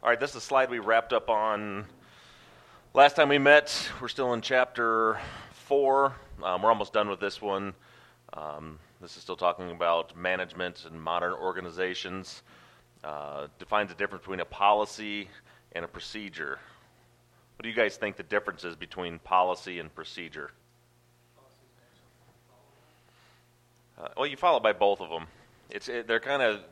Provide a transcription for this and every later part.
All right, this is a slide we wrapped up on last time we met. We're still in chapter 4. We're almost done with this one. This is still talking about management and modern organizations. Defines the difference between a policy and a procedure. What do you guys think the difference is between policy and procedure? Well, you follow by both of them. They're kind of...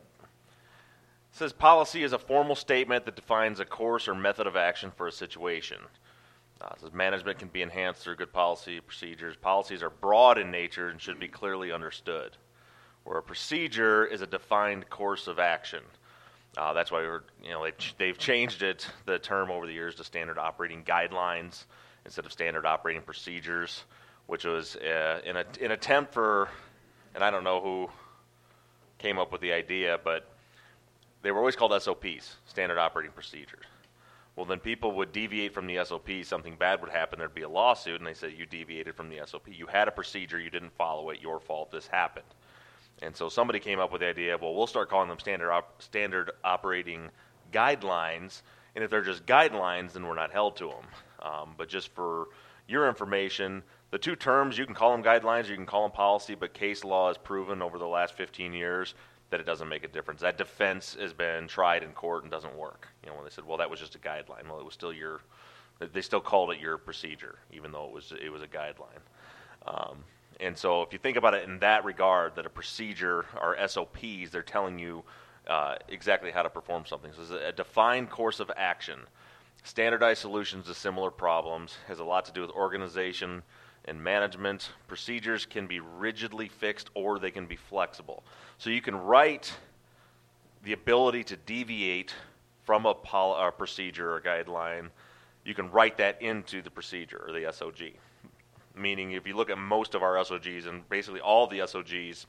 It says policy is a formal statement that defines a course or method of action for a situation. It says management can be enhanced through good policy procedures. Policies are broad in nature and should be clearly understood. Where a procedure is a defined course of action. That's why they've changed the term over the years to standard operating guidelines instead of standard operating procedures, which was an attempt for, and I don't know who came up with the idea, but they were always called SOPs, standard operating procedures. Well, then people would deviate from the SOP, something bad would happen, there'd be a lawsuit, and they said you deviated from the SOP. You had a procedure, you didn't follow it, your fault, this happened. And so somebody came up with the idea, well, we'll start calling them standard operating guidelines, and if they're just guidelines, then we're not held to them. But just for your information, the two terms, you can call them guidelines, you can call them policy, but case law has proven over the last 15 years that it doesn't make a difference. That defense has been tried in court and doesn't work. When they said, well, that was just a guideline. Well, it was still they still called it your procedure, even though it was a guideline. And so if you think about it in that regard, that a procedure or SOPs, they're telling you exactly how to perform something. So it's a defined course of action. Standardized solutions to similar problems has a lot to do with organization and management. Procedures can be rigidly fixed or they can be flexible. So you can write the ability to deviate from a procedure or guideline. You can write that into the procedure or the SOG. Meaning if you look at most of our SOGs and basically all the SOGs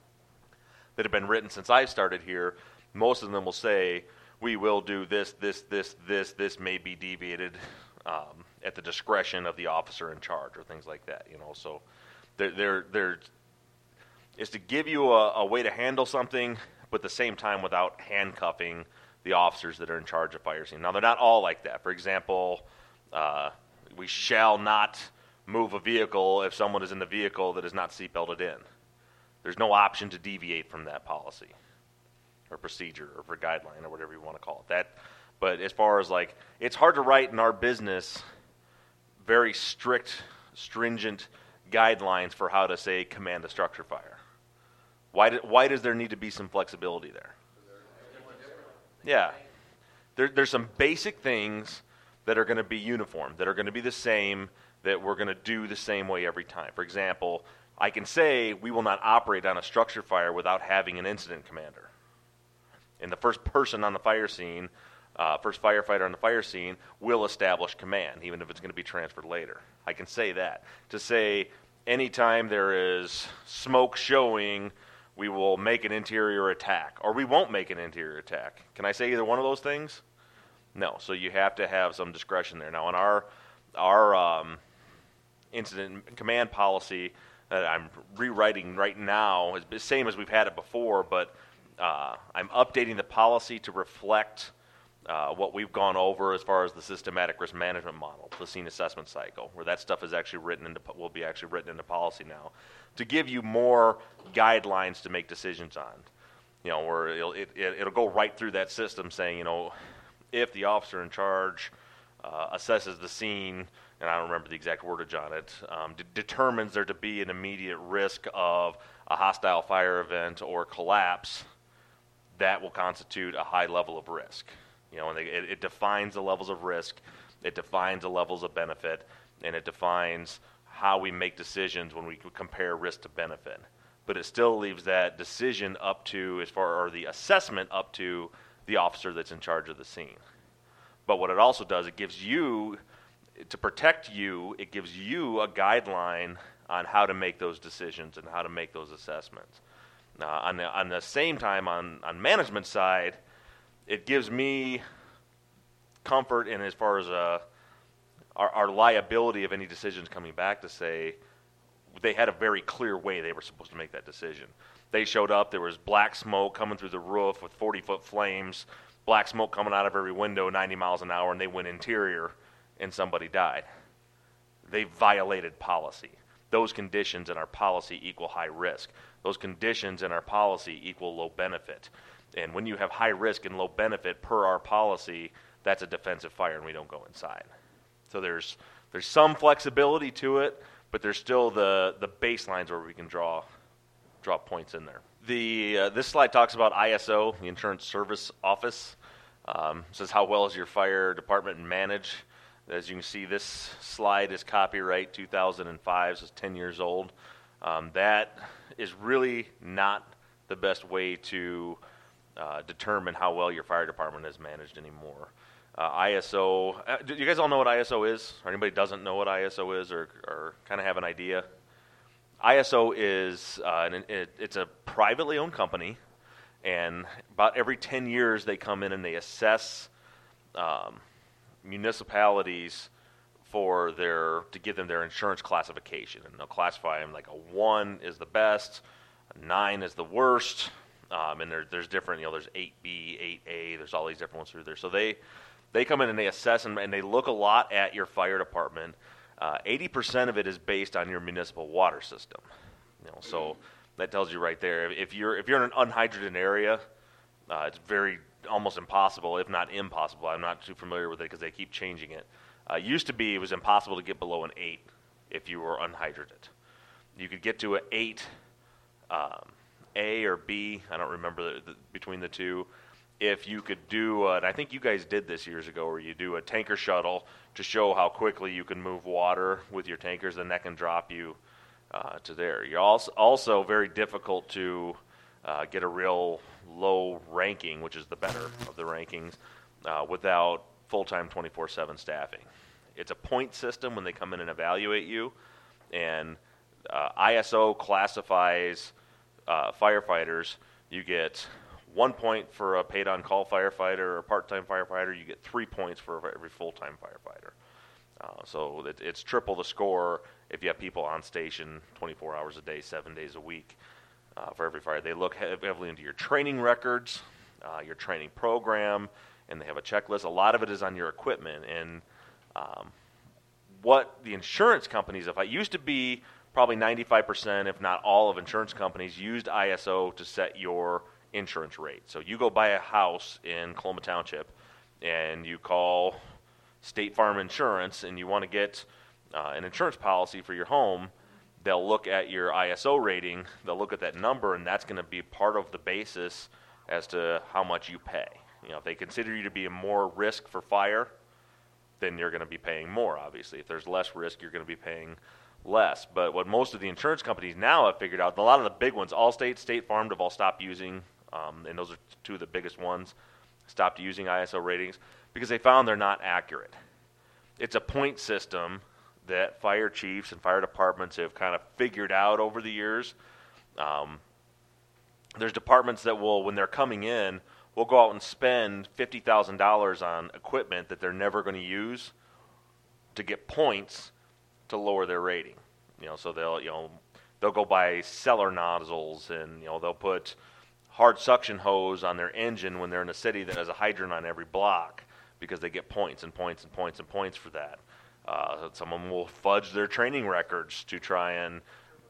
that have been written since I've started here, most of them will say, we will do this may be deviated at the discretion of the officer in charge or things like that. So they're is to give you a way to handle something, but at the same time without handcuffing the officers that are in charge of fire scene. Now, they're not all like that. For example, we shall not move a vehicle if someone is in the vehicle that is not seatbelted in. There's no option to deviate from that policy or procedure or guideline or whatever you want to call it. But as far as it's hard to write in our business very strict, stringent guidelines for how to, say, command a structure fire. Why does there need to be some flexibility there? Yeah. There's some basic things that are going to be uniform, that are going to be the same, that we're going to do the same way every time. For example, I can say we will not operate on a structure fire without having an incident commander. And the first person on the fire scene, first firefighter on the fire scene, will establish command, even if it's going to be transferred later. I can say that. To say anytime there is smoke showing, we will make an interior attack, or we won't make an interior attack. Can I say either one of those things? No. So you have to have some discretion there. Now, in our incident command policy that I'm rewriting right now is the same as we've had it before, but I'm updating the policy to reflect what we've gone over as far as the systematic risk management model, the scene assessment cycle, where that stuff is actually will be actually written into policy now, to give you more guidelines to make decisions on. Where it'll go right through that system saying, if the officer in charge assesses the scene, and I don't remember the exact wordage on it, determines there to be an immediate risk of a hostile fire event or collapse, that will constitute a high level of risk. And it defines the levels of risk, it defines the levels of benefit, and it defines how we make decisions when we compare risk to benefit. But it still leaves that decision up to, or the assessment up to the officer that's in charge of the scene. But what it also does, it gives you, to protect you, it gives you a guideline on how to make those decisions and how to make those assessments. On the same time, on management side, it gives me comfort in as far as our liability of any decisions coming back to say they had a very clear way they were supposed to make that decision. They showed up, there was black smoke coming through the roof with 40-foot flames black smoke coming out of every window 90 miles an hour and they went interior and somebody died. They violated policy. Those conditions in our policy equal high risk. Those conditions in our policy equal low benefit. And when you have high risk and low benefit per our policy, that's a defensive fire and we don't go inside. So there's some flexibility to it, but there's still the baselines where we can draw points in there. This slide talks about ISO, the Insurance Service Office. Says how well is your fire department managed. As you can see, this slide is copyright 2005, so it's 10 years old. That is really not the best way to determine how well your fire department is managed anymore. ISO, do you guys all know what ISO is? Or anybody doesn't know what ISO is or kind of have an idea? ISO is it's a privately owned company, and about every 10 years they come in and they assess municipalities to give them their insurance classification, and they'll classify them like a 1 is the best, a 9 is the worst, and there's different, there's 8B, 8A, there's all these different ones through there. So they come in and they assess and they look a lot at your fire department. 80% of it is based on your municipal water system. So that tells you right there. If you're in an unhydrated area, it's almost impossible, if not impossible. I'm not too familiar with it because they keep changing it. Used to be it was impossible to get below an 8 if you were unhydrated. You could get to an 8 A or B. I don't remember between the two. If you could do, and I think you guys did this years ago, where you do a tanker shuttle to show how quickly you can move water with your tankers, then that can drop you to there. You're also very difficult to get a real low ranking, which is the better of the rankings, without full-time 24/7 staffing. It's a point system when they come in and evaluate you, and ISO classifies firefighters. You get 1 point for a paid-on-call firefighter or a part-time firefighter. You get 3 points for every full-time firefighter. So it's triple the score if you have people on station 24 hours a day, 7 days a week for every fire. They look heavily into your training records, your training program, and they have a checklist. A lot of it is on your equipment. And what the insurance companies, if I used to be probably 95%, if not all of insurance companies, used ISO to set your insurance rate. So you go buy a house in Coloma Township and you call State Farm Insurance and you want to get an insurance policy for your home, they'll look at your ISO rating, they'll look at that number, and that's going to be part of the basis as to how much you pay. If they consider you to be a more risk for fire, then you're going to be paying more, obviously. If there's less risk, you're going to be paying less. But what most of the insurance companies now have figured out, and a lot of the big ones, Allstate, State Farm, have all stopped using, and those are two of the biggest ones, stopped using ISO ratings because they found they're not accurate. It's a point system that fire chiefs and fire departments have kind of figured out over the years. There's departments that will, when they're coming in, will go out and spend $50,000 on equipment that they're never going to use to get points to lower their rating. So they'll go buy cellar nozzles, and they'll put hard suction hose on their engine when they're in a city that has a hydrant on every block because they get points and points and points and points for that. Some of them will fudge their training records to try and,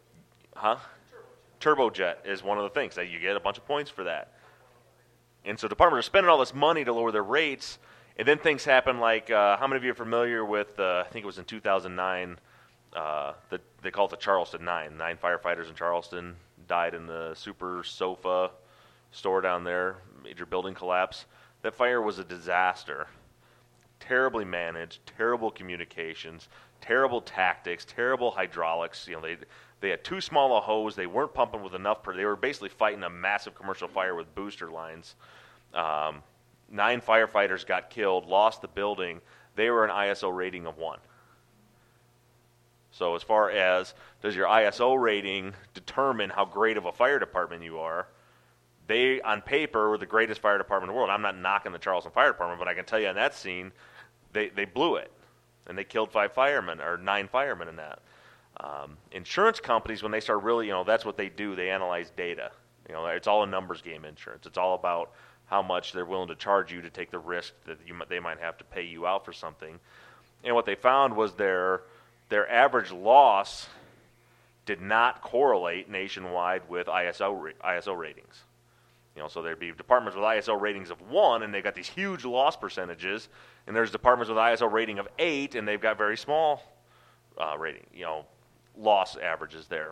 Turbojet is one of the things that you get a bunch of points for that. And so departments are spending all this money to lower their rates, and then things happen like, how many of you are familiar with, I think it was in 2009, they call it the Charleston 9. 9 firefighters in Charleston died in the Super Sofa store down there, major building collapse. That fire was a disaster. Terribly managed, terrible communications, terrible tactics, terrible hydraulics. They had too small a hose. They weren't pumping with enough. They were basically fighting a massive commercial fire with booster lines. 9 firefighters got killed, lost the building. They were an ISO rating of 1. So as far as does your ISO rating determine how great of a fire department you are, they, on paper, were the greatest fire department in the world. I'm not knocking the Charleston Fire Department, but I can tell you on that scene, they blew it. And they killed 5 firemen, or 9 firemen in that. Insurance companies, when they start really, that's what they do. They analyze data. It's all a numbers game, insurance. It's all about how much they're willing to charge you to take the risk that they might have to pay you out for something. And what they found was their average loss did not correlate nationwide with ISO ratings. So there'd be departments with ISO ratings of 1, and they've got these huge loss percentages, and there's departments with ISO rating of 8, and they've got very small loss averages there.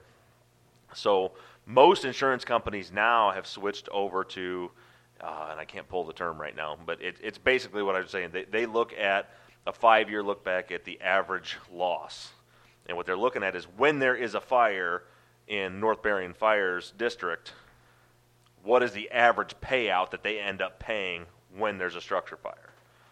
So most insurance companies now have switched over to, and I can't pull the term right now, but it's basically what I was saying. They look at a 5-year look back at the average loss. And what they're looking at is when there is a fire in North Berrien Fire's district, what is the average payout that they end up paying when there's a structure fire?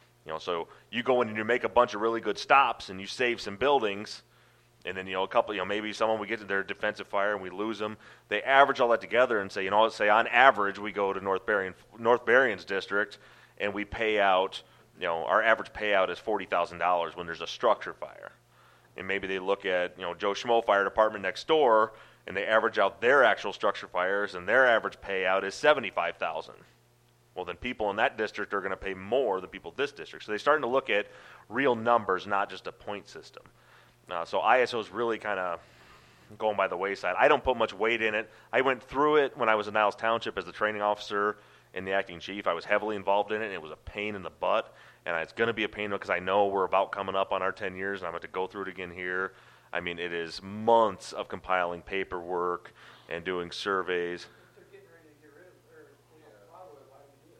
So you go in and you make a bunch of really good stops and you save some buildings, and then a couple, maybe someone we get to their defensive fire and we lose them. They average all that together and say, say on average we go to North Berrien's district and we pay out, our average payout is $40,000 when there's a structure fire. And maybe they look at, Joe Schmo Fire Department next door, and they average out their actual structure fires, and their average payout is $75,000. Well, then people in that district are going to pay more than people in this district. So they're starting to look at real numbers, not just a point system. So ISO is really kind of going by the wayside. I don't put much weight in it. I went through it when I was in Niles Township as the training officer and the acting chief. I was heavily involved in it, and it was a pain in the butt. And it's going to be a pain because I know we're about coming up on our 10 years, and I'm going to go through it again here. I mean, it is months of compiling paperwork and doing surveys. They're getting ready to get rid of why would we do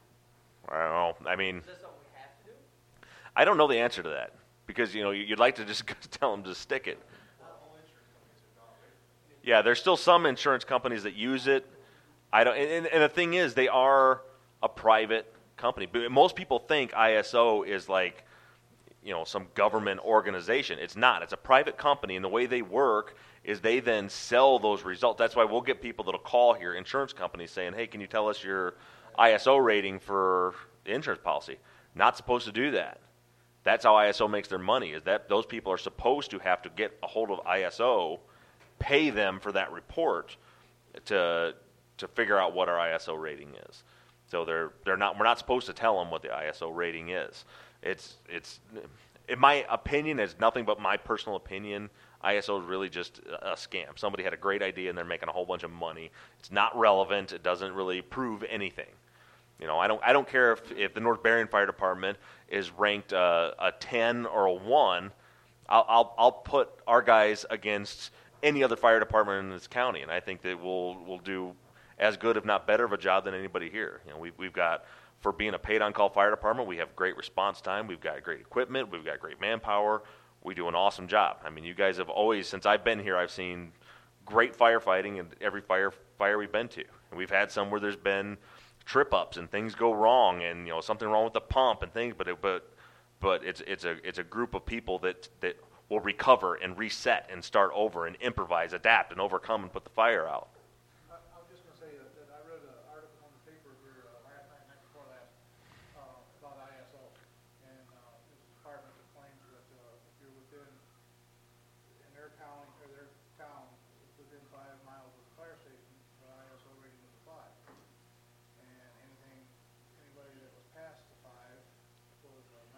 it? I don't know. I mean, Is that something we have to do? I don't know the answer to that because, you'd like to just tell them to stick it. Not all insurance companies have gone. Yeah, there's still some insurance companies that use it. I don't, and the thing is, they are a private company. But most people think ISO is like, some government organization. It's not. It's a private company, and the way they work is they then sell those results. That's why we'll get people that'll call here, insurance companies, saying, hey, can you tell us your ISO rating for the insurance policy? Not supposed to do that. That's how ISO makes their money, is that those people are supposed to have to get a hold of ISO, pay them for that report to figure out what our ISO rating is. So we're not supposed to tell them what the ISO rating is. It's in my opinion, it's nothing but my personal opinion. ISO is really just a scam. Somebody had a great idea and they're making a whole bunch of money. It's not relevant. It doesn't really prove anything. I don't care if the North Berrien Fire Department is ranked a 10 or a 1. I'll put our guys against any other fire department in this county, and I think that we'll do as good, if not better, of a job than anybody here. We've got, for being a paid-on-call fire department, we have great response time. We've got great equipment. We've got great manpower. We do an awesome job. I mean, you guys have always, since I've been here, I've seen great firefighting in every fire we've been to. And we've had some where there's been trip-ups and things go wrong, and something wrong with the pump and things. But it's a group of people that will recover and reset and start over and improvise, adapt, and overcome and put the fire out. I was just going to say that I read an article on the paper here last night, night before last, about ISO, and this department that claims that if you're within, in their county, or their town, within 5 miles of the fire station, the ISO rating is a 5. And anybody that was past the 5 was a 9.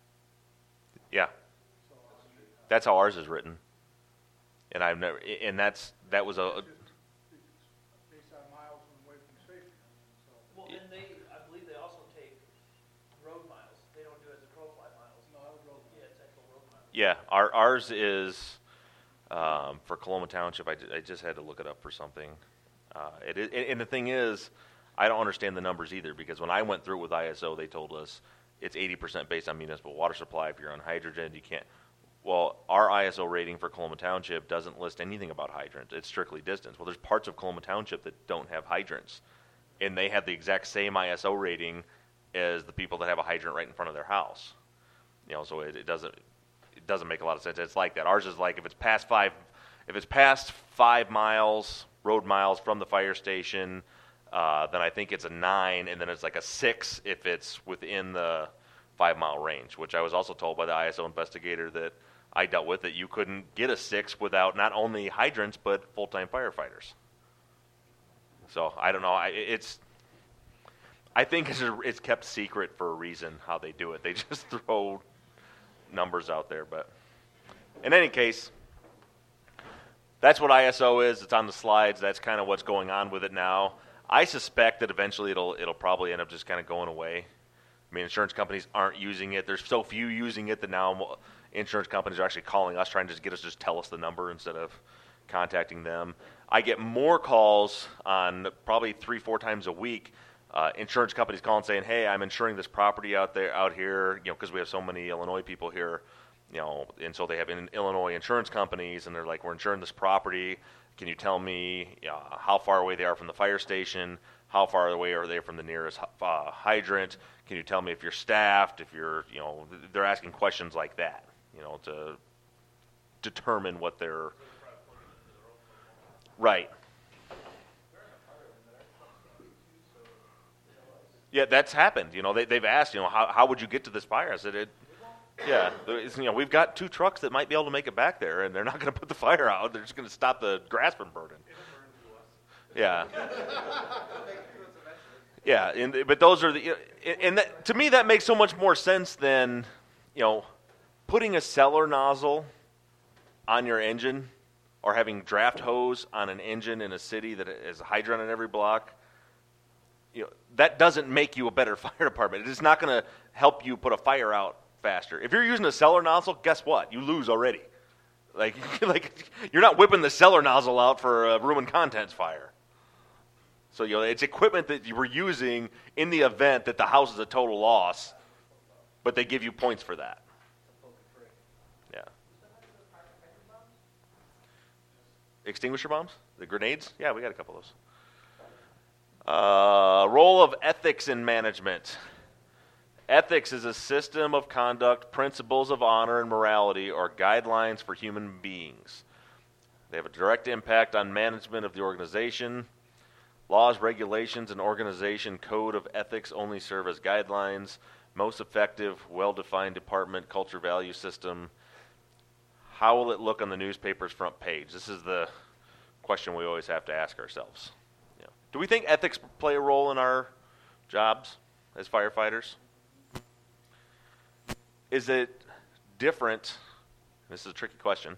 Yeah. So, That's how ours is written. And that was a based on miles away from the station. So, Well, and I believe they also take road miles. They don't do it as a crow fly miles. no, that was road. Yeah, it's actual road miles. yeah. Ours is for Coloma Township. I just had to look it up for something. And the thing is, I don't understand the numbers either, because when I went through it with ISO, they told us it's 80% based on municipal water supply. If you're on hydrogen, you can't. Well, our ISO rating for Coloma Township doesn't list anything about hydrants. It's strictly distance. Well, there's parts of Coloma Township that don't have hydrants, and they have the exact same ISO rating as the people that have a hydrant right in front of their house. So it doesn't make a lot of sense. It's like that. Ours is like if it's past 5 miles, road miles from the fire station, then I think it's a 9, and then it's like a 6 if it's within the 5-mile range, which I was also told by the ISO investigator that I dealt with, that you couldn't get a 6 without not only hydrants but full-time firefighters. So I don't know. I think it's kept secret for a reason how they do it. They just throw numbers out there. But in any case, that's what ISO is. It's on the slides. That's kind of what's going on with it now. I suspect that eventually it'll probably end up just kind of going away. I mean, insurance companies aren't using it. There's so few using it that now insurance companies are actually calling us, trying to get us to just tell us the number instead of contacting them. I get more calls on probably 3-4 times a week. Insurance companies calling saying, "Hey, I'm insuring this property out here, because we have so many Illinois people here, and so they have Illinois insurance companies, and they're like, we're insuring this property. Can you tell me how far away they are from the fire station? How far away are they from the nearest hydrant? Can you tell me if you're staffed? If you're, they're asking questions like that, to determine what they're right." Yeah, that's happened. They've asked, how would you get to this fire? I said, we've got 2 trucks that might be able to make it back there, and they're not going to put the fire out. They're just going to stop the grass from burning. Yeah. Yeah, but those are and that, to me, that makes so much more sense than, putting a cellar nozzle on your engine or having draft hose on an engine in a city that has a hydrant on every block. That doesn't make you a better fire department. It's not going to help you put a fire out faster. If you're using a cellar nozzle, guess what? You lose already. Like you're not whipping the cellar nozzle out for a room and contents fire. So it's equipment that you were using in the event that the house is a total loss, but they give you points for that. Yeah. Extinguisher bombs? The grenades? Yeah, we got a couple of those. Role of ethics in management. Ethics is a system of conduct, principles of honor and morality, or guidelines for human beings. They have a direct impact on management of the organization. Laws, regulations, and organization code of ethics only serve as guidelines. Most effective, well-defined department culture value system. How will it look on the newspaper's front page? This is the question we always have to ask ourselves. Do we think ethics play a role in our jobs as firefighters? Is it different, this is a tricky question,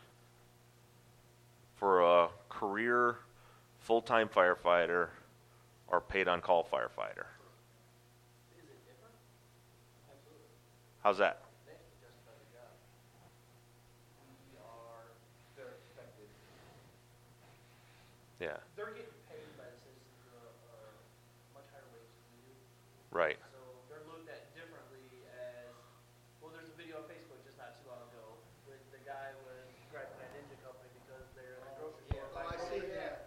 for a career full-time firefighter or paid-on-call firefighter? Is it different? Absolutely. How's that? They have to justify the job. They're expected. Yeah, They're getting paid by the citizens much higher wages than we do. right. So they're looked at differently as, well, there's a video on Facebook just not too long ago with the guy was griping at Ninja Company because they're in the grocery store. Oh, I see that.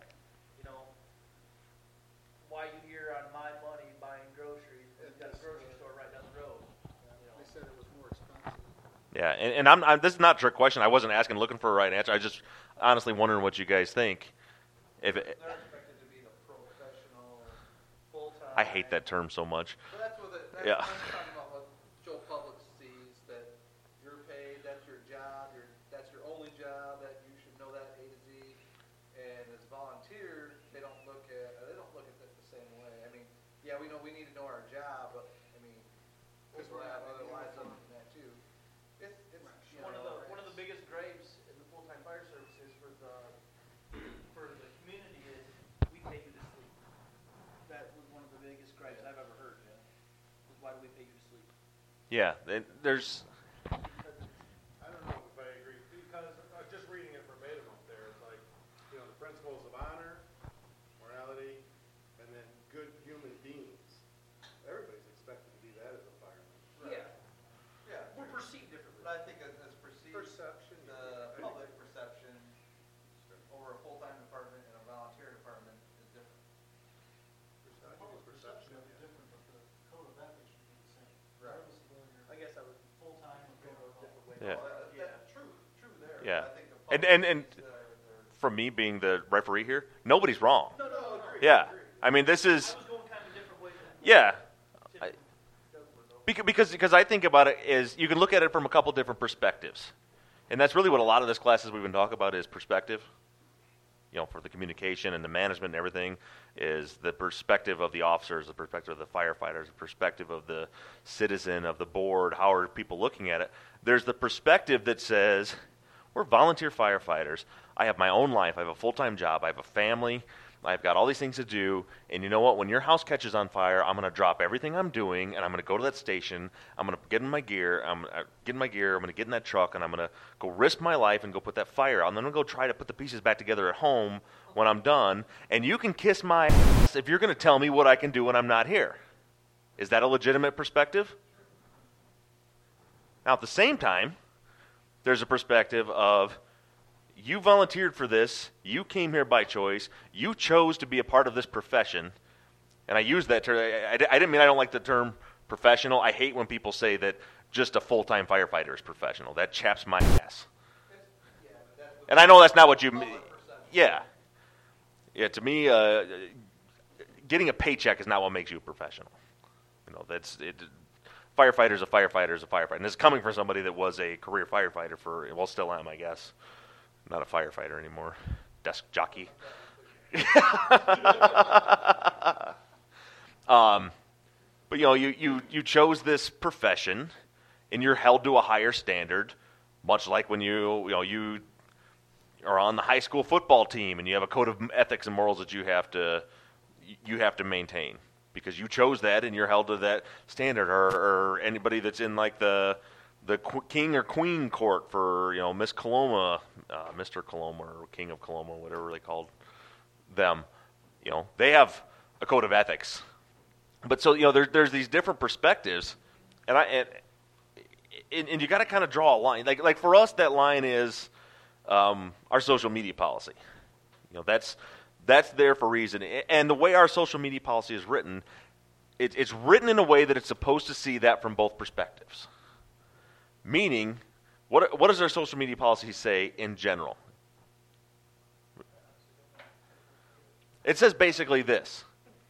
Why you here on my money buying groceries when you've got a grocery store right down the road? They said it was more expensive. Yeah, and I'm this is not a trick question. I wasn't asking, looking for a right answer. I just honestly wondering what you guys think. They're expected to be the professional, full-time. I hate that term so much. But that's what Yeah. I'm talking about what Joe Public sees, that you're paid, that's your job, that's your only job, that you should know that A to Z. And as volunteers, they don't look at it the same way. I mean, yeah, we know we need to know our job, but I mean, because we'll have other lives other than that too. It's One of the biggest gripes in the full-time fire services for the community is we pay you to sleep. That was one of the biggest gripes I've ever heard. Was why do we pay you to sleep? Yeah, there's. I don't know if I agree, because just reading it verbatim up there, it's like, the principles of honor, morality, and then good human beings. Everybody's expected to be that as a fireman. Right. Yeah. We're perceived differently. But I think as perceived, Perception. the public perception over a full-time department and a volunteer department is different. I think it's perception. Different, but the code of ethics should be the same. Right. Regardless of whether you're I guess I was full-time or going a different way. Yeah. Well, that's true there. Yeah. I think the And- public and- and- thinks they're From me being the referee here, nobody's wrong. No, agree. Yeah, I mean this is. I was going kind of a different way than Yeah, typically does work though. because I think about it is you can look at it from a couple different perspectives, and that's really what a lot of this classes we've been talking about is perspective. for the communication and the management and everything, is the perspective of the officers, the perspective of the firefighters, the perspective of the citizen, of the board. How are people looking at it? There's the perspective that says, we're volunteer firefighters. I have my own life. I have a full-time job. I have a family. I've got all these things to do, and you know what? When your house catches on fire, I'm going to drop everything I'm doing, and I'm going to go to that station. I'm going to get in my gear. I'm going to get in that truck, and I'm going to go risk my life and go put that fire out. And then I'm going to go try to put the pieces back together at home when I'm done. And you can kiss my ass if you're going to tell me what I can do when I'm not here. Is that a legitimate perspective? Now, at the same time, there's a perspective of, you volunteered for this. You came here by choice. You chose to be a part of this profession. And I use that term. I didn't mean I don't like the term professional. I hate when people say that just a full-time firefighter is professional. That chaps my ass. And I know that's not what you mean. Yeah. Yeah, to me, getting a paycheck is not what makes you a professional. That's it. Firefighter's a firefighter is a firefighter. And this is coming from somebody that was a career firefighter still am, I guess. Not a firefighter anymore. Desk jockey. But you chose this profession, and you're held to a higher standard, much like when you are on the high school football team and you have a code of ethics and morals that you have to maintain because you chose that and you're held to that standard. Or anybody that's in like the king or queen court for Miss Coloma, Mr. Coloma, or King of Coloma, whatever they called them. They have a code of ethics. But so there's these different perspectives, and you got to kind of draw a line. Like for us, that line is our social media policy. That's there for a reason. And the way our social media policy is written, it's written in a way that it's supposed to see that from both perspectives. Meaning, what does our social media policy say in general? It says basically this.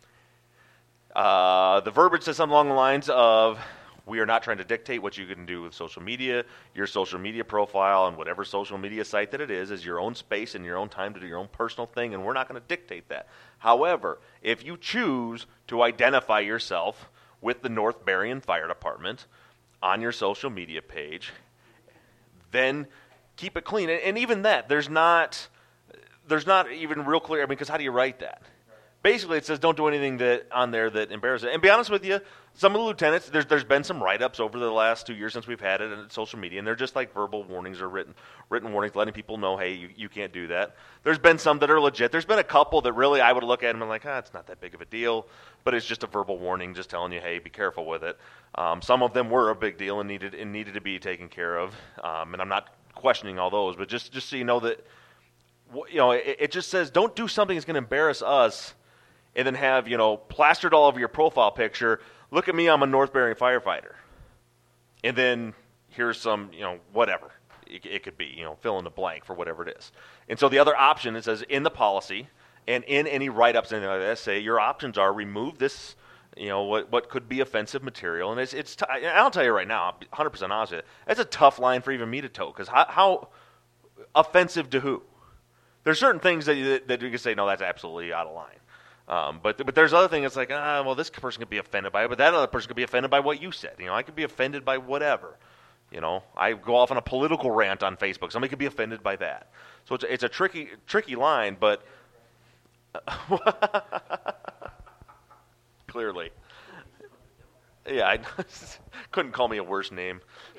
The verbiage says something along the lines of, we are not trying to dictate what you can do with social media. Your social media profile and whatever social media site that it is your own space and your own time to do your own personal thing, and we're not going to dictate that. However, if you choose to identify yourself with the North Berrien Fire Department on your social media page, then keep it clean. And even that, there's not even real clear, because how do you write that? Basically, it says don't do anything on there that embarrasses it. And be honest with you, some of the lieutenants, there's been some write-ups over the last 2 years since we've had it on social media, and they're just like verbal warnings or written warnings letting people know, hey, you can't do that. There's been some that are legit. There's been a couple that really I would look at them and like, it's not that big of a deal, but it's just a verbal warning just telling you, hey, be careful with it. Some of them were a big deal and needed to be taken care of, and I'm not questioning all those, but just so you know that, it just says don't do something that's going to embarrass us and then have, plastered all over your profile picture, look at me, I'm a North Berrien firefighter. And then here's some, whatever. It could be, fill in the blank for whatever it is. And so the other option, it says in the policy and in any write-ups and anything like that, say your options are remove this, what could be offensive material. And I'll tell you right now, 100% honest with you, that's a tough line for even me to toe, because how offensive to who? There's certain things that you can say, no, that's absolutely out of line. But there's other things that's like, well, this person could be offended by it, but that other person could be offended by what you said. I could be offended by whatever. I go off on a political rant on Facebook. Somebody could be offended by that. So it's a tricky line, but clearly. Yeah, I couldn't call me a worse name.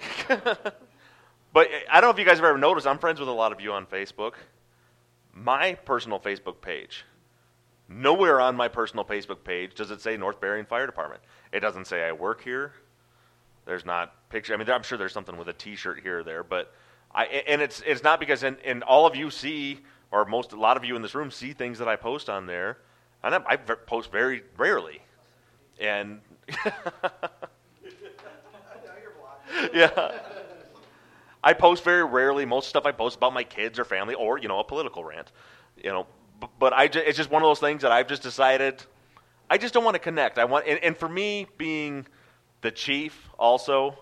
But I don't know if you guys have ever noticed, I'm friends with a lot of you on Facebook. My personal Facebook page, nowhere on my personal Facebook page does it say North Berrien Fire Department. It doesn't say I work here. There's not picture. I mean, I'm sure there's something with a T-shirt here or there, but it's not because and all of you see, or a lot of you in this room see things that I post on there, and I post very rarely, and yeah. I post very rarely. Most stuff I post about my kids or family or, a political rant. But it's just one of those things that I've just decided I just don't want to connect. And for me, being the chief also,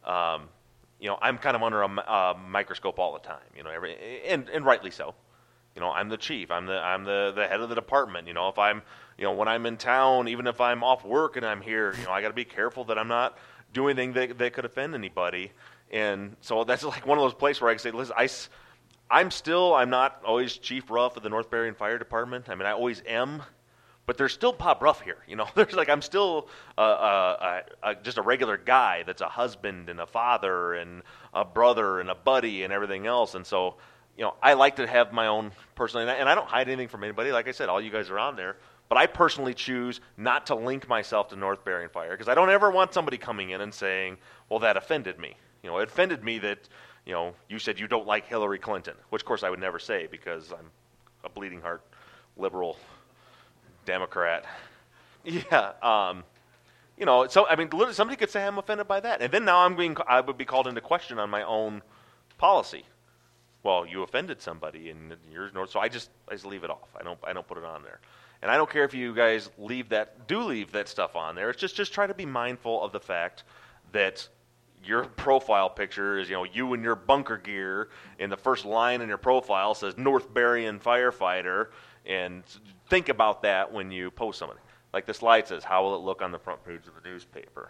I'm kind of under a microscope all the time, and rightly so. I'm the chief. I'm the head of the department. If I'm, when I'm in town, even if I'm off work and I'm here, I got to be careful that I'm not doing anything that could offend anybody. And so that's like one of those places where I can say, listen, I'm not always Chief Ruff of the North Berrien Fire Department. I mean, I always am, but there's still Pop Ruff here. There's I'm still just a regular guy that's a husband and a father and a brother and a buddy and everything else. And so, I like to have my own personal, and I don't hide anything from anybody. Like I said, all you guys are on there. But I personally choose not to link myself to North Berrien Fire because I don't ever want somebody coming in and saying, well, that offended me. It offended me that, you said you don't like Hillary Clinton, which, of course, I would never say because I'm a bleeding heart liberal Democrat. Yeah. So, I mean, literally somebody could say I'm offended by that. And then now I would be called into question on my own policy. Well, you offended somebody and yours, so I just leave it off. I don't put it on there. And I don't care if you guys leave that stuff on there. It's just try to be mindful of the fact that your profile picture is, you in your bunker gear, and the first line in your profile says North Berrien firefighter, and think about that when you post something. Like the slide says, how will it look on the front page of the newspaper?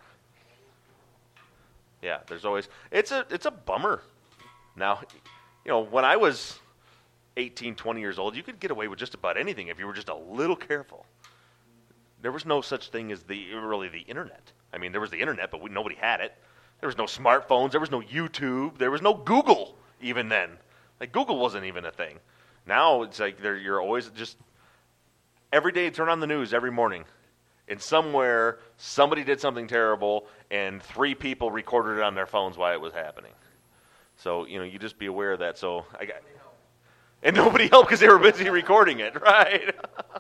Yeah, there's always, it's a bummer. Now, when I was 18, 20 years old, you could get away with just about anything if you were just a little careful. There was no such thing as the internet. I mean, there was the internet, but nobody had it. There was no smartphones. There was no YouTube. There was no Google even then. Like, Google wasn't even a thing. Now it's like you're always just every day turn on the news every morning, and somewhere somebody did something terrible, and 3 people recorded it on their phones while it was happening. So you just be aware of that. So and nobody helped because they were busy recording it, right?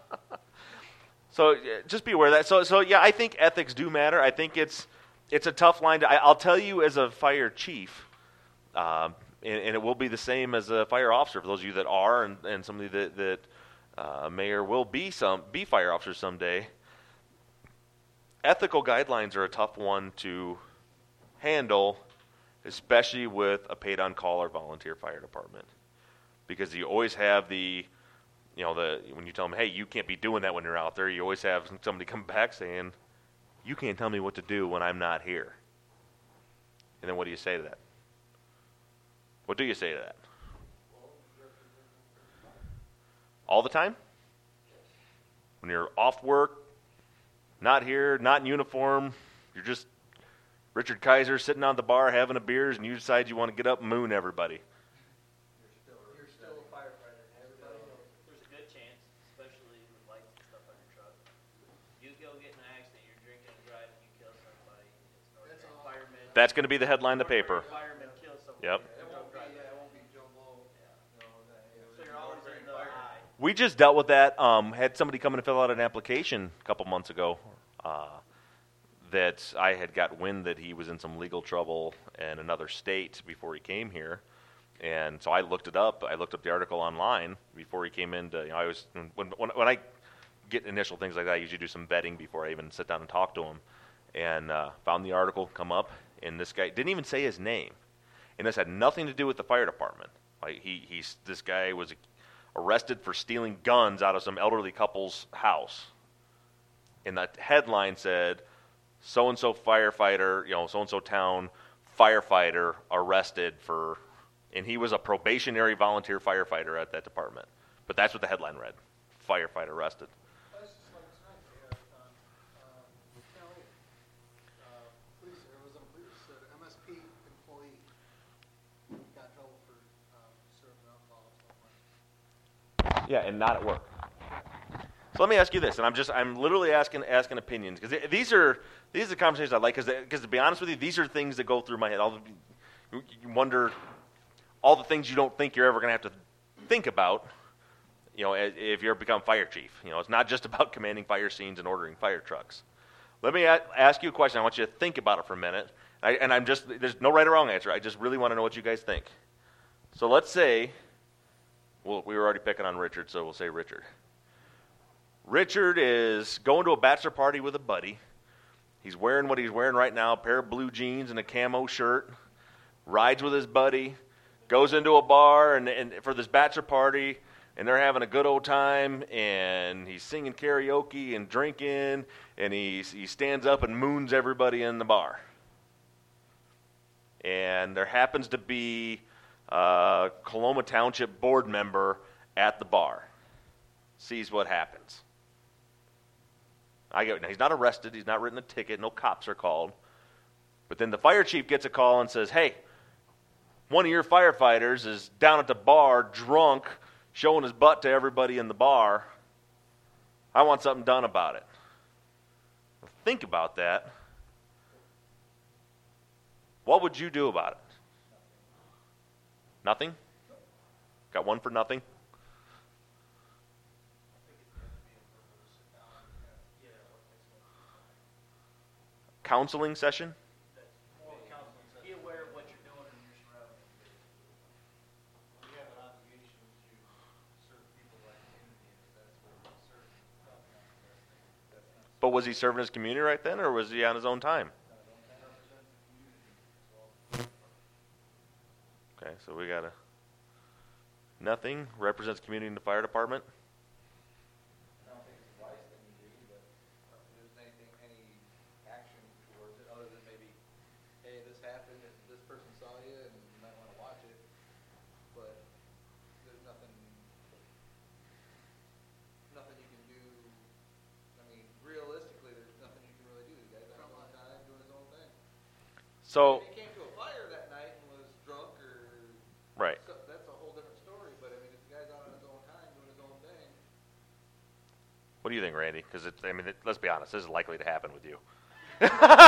So just be aware of that. So yeah, I think ethics do matter. I think it's a tough line. I'll tell you as a fire chief, and it will be the same as a fire officer for those of you that are, and somebody that may or will be fire officers someday. Ethical guidelines are a tough one to handle, especially with a paid-on-call or volunteer fire department, because you always have when you tell them, hey, you can't be doing that when you're out there, you always have somebody come back saying, you can't tell me what to do when I'm not here. And then what do you say to that? What do you say to that? All the time? When you're off work, not here, not in uniform, you're just Richard Kaiser sitting on the bar having a beers, and you decide you want to get up and moon everybody. You're still a firefighter. Everybody knows. There's a good chance, especially with lights and stuff on your truck. You go get in an accident, you're drinking and driving, you kill somebody. It's North That's Berrien all. firemen. That's going to be the headline of the paper. Firemen kill somebody. Yep. It won't be Joe Blow. So you're always in the eye. We just dealt with that. Had somebody come in and fill out an application a couple months ago that I had got wind that he was in some legal trouble in another state before he came here. And so I looked it up. I looked up the article online before he came in. I was when I get initial things like that, I usually do some vetting before I even sit down and talk to him. And found the article come up, and this guy didn't even say his name. And this had nothing to do with the fire department. Like this guy was arrested for stealing guns out of some elderly couple's house. And the headline said, so-and-so firefighter, so-and-so town firefighter arrested for, and he was a probationary volunteer firefighter at that department. But that's what the headline read, firefighter arrested. That's just like tonight, police, there was an MSP employee got in trouble for serving alcohol or something. Yeah, and not at work. So let me ask you this, and I'm literally asking opinions, because these are the conversations I like, because to be honest with you, these are things that go through my head. You wonder all the things you don't think you're ever going to have to think about, if you're become fire chief. It's not just about commanding fire scenes and ordering fire trucks. Let me ask you a question. I want you to think about it for a minute, there's no right or wrong answer. I just really want to know what you guys think. So let's say, well, we were already picking on Richard, so we'll say Richard. Richard is going to a bachelor party with a buddy. He's wearing what he's wearing right now, a pair of blue jeans and a camo shirt, rides with his buddy, goes into a bar, and for this bachelor party, and they're having a good old time, and he's singing karaoke and drinking, and he stands up and moons everybody in the bar. And there happens to be a Coloma Township board member at the bar. Sees what happens. Now, he's not arrested. He's not written a ticket. No cops are called. But then the fire chief gets a call and says, hey, one of your firefighters is down at the bar, drunk, showing his butt to everybody in the bar. I want something done about it. Think about that. What would you do about it? Nothing? Got one for nothing? Counseling session? Be aware of what you're doing in your surroundings. We have an obligation to serve people like community, and that's what we serve. That's not But was he serving his community right then, or was he on his own time? Okay, so we got nothing. Represents community in the fire department. I don't think it's a wise thing to do, but if there's any action towards it, other than maybe, hey, this happened, and this person saw you, and you might want to watch it, but there's nothing you can do. I mean, realistically, there's nothing you can really do. The guy's on his own time, doing his own thing. So, If he came to a fire that night and was drunk or right. so, that's a whole different story, but I mean, if the guy's out on his own time, doing his own thing, What do you think, Randy? Because let's be honest, this is likely to happen with you. I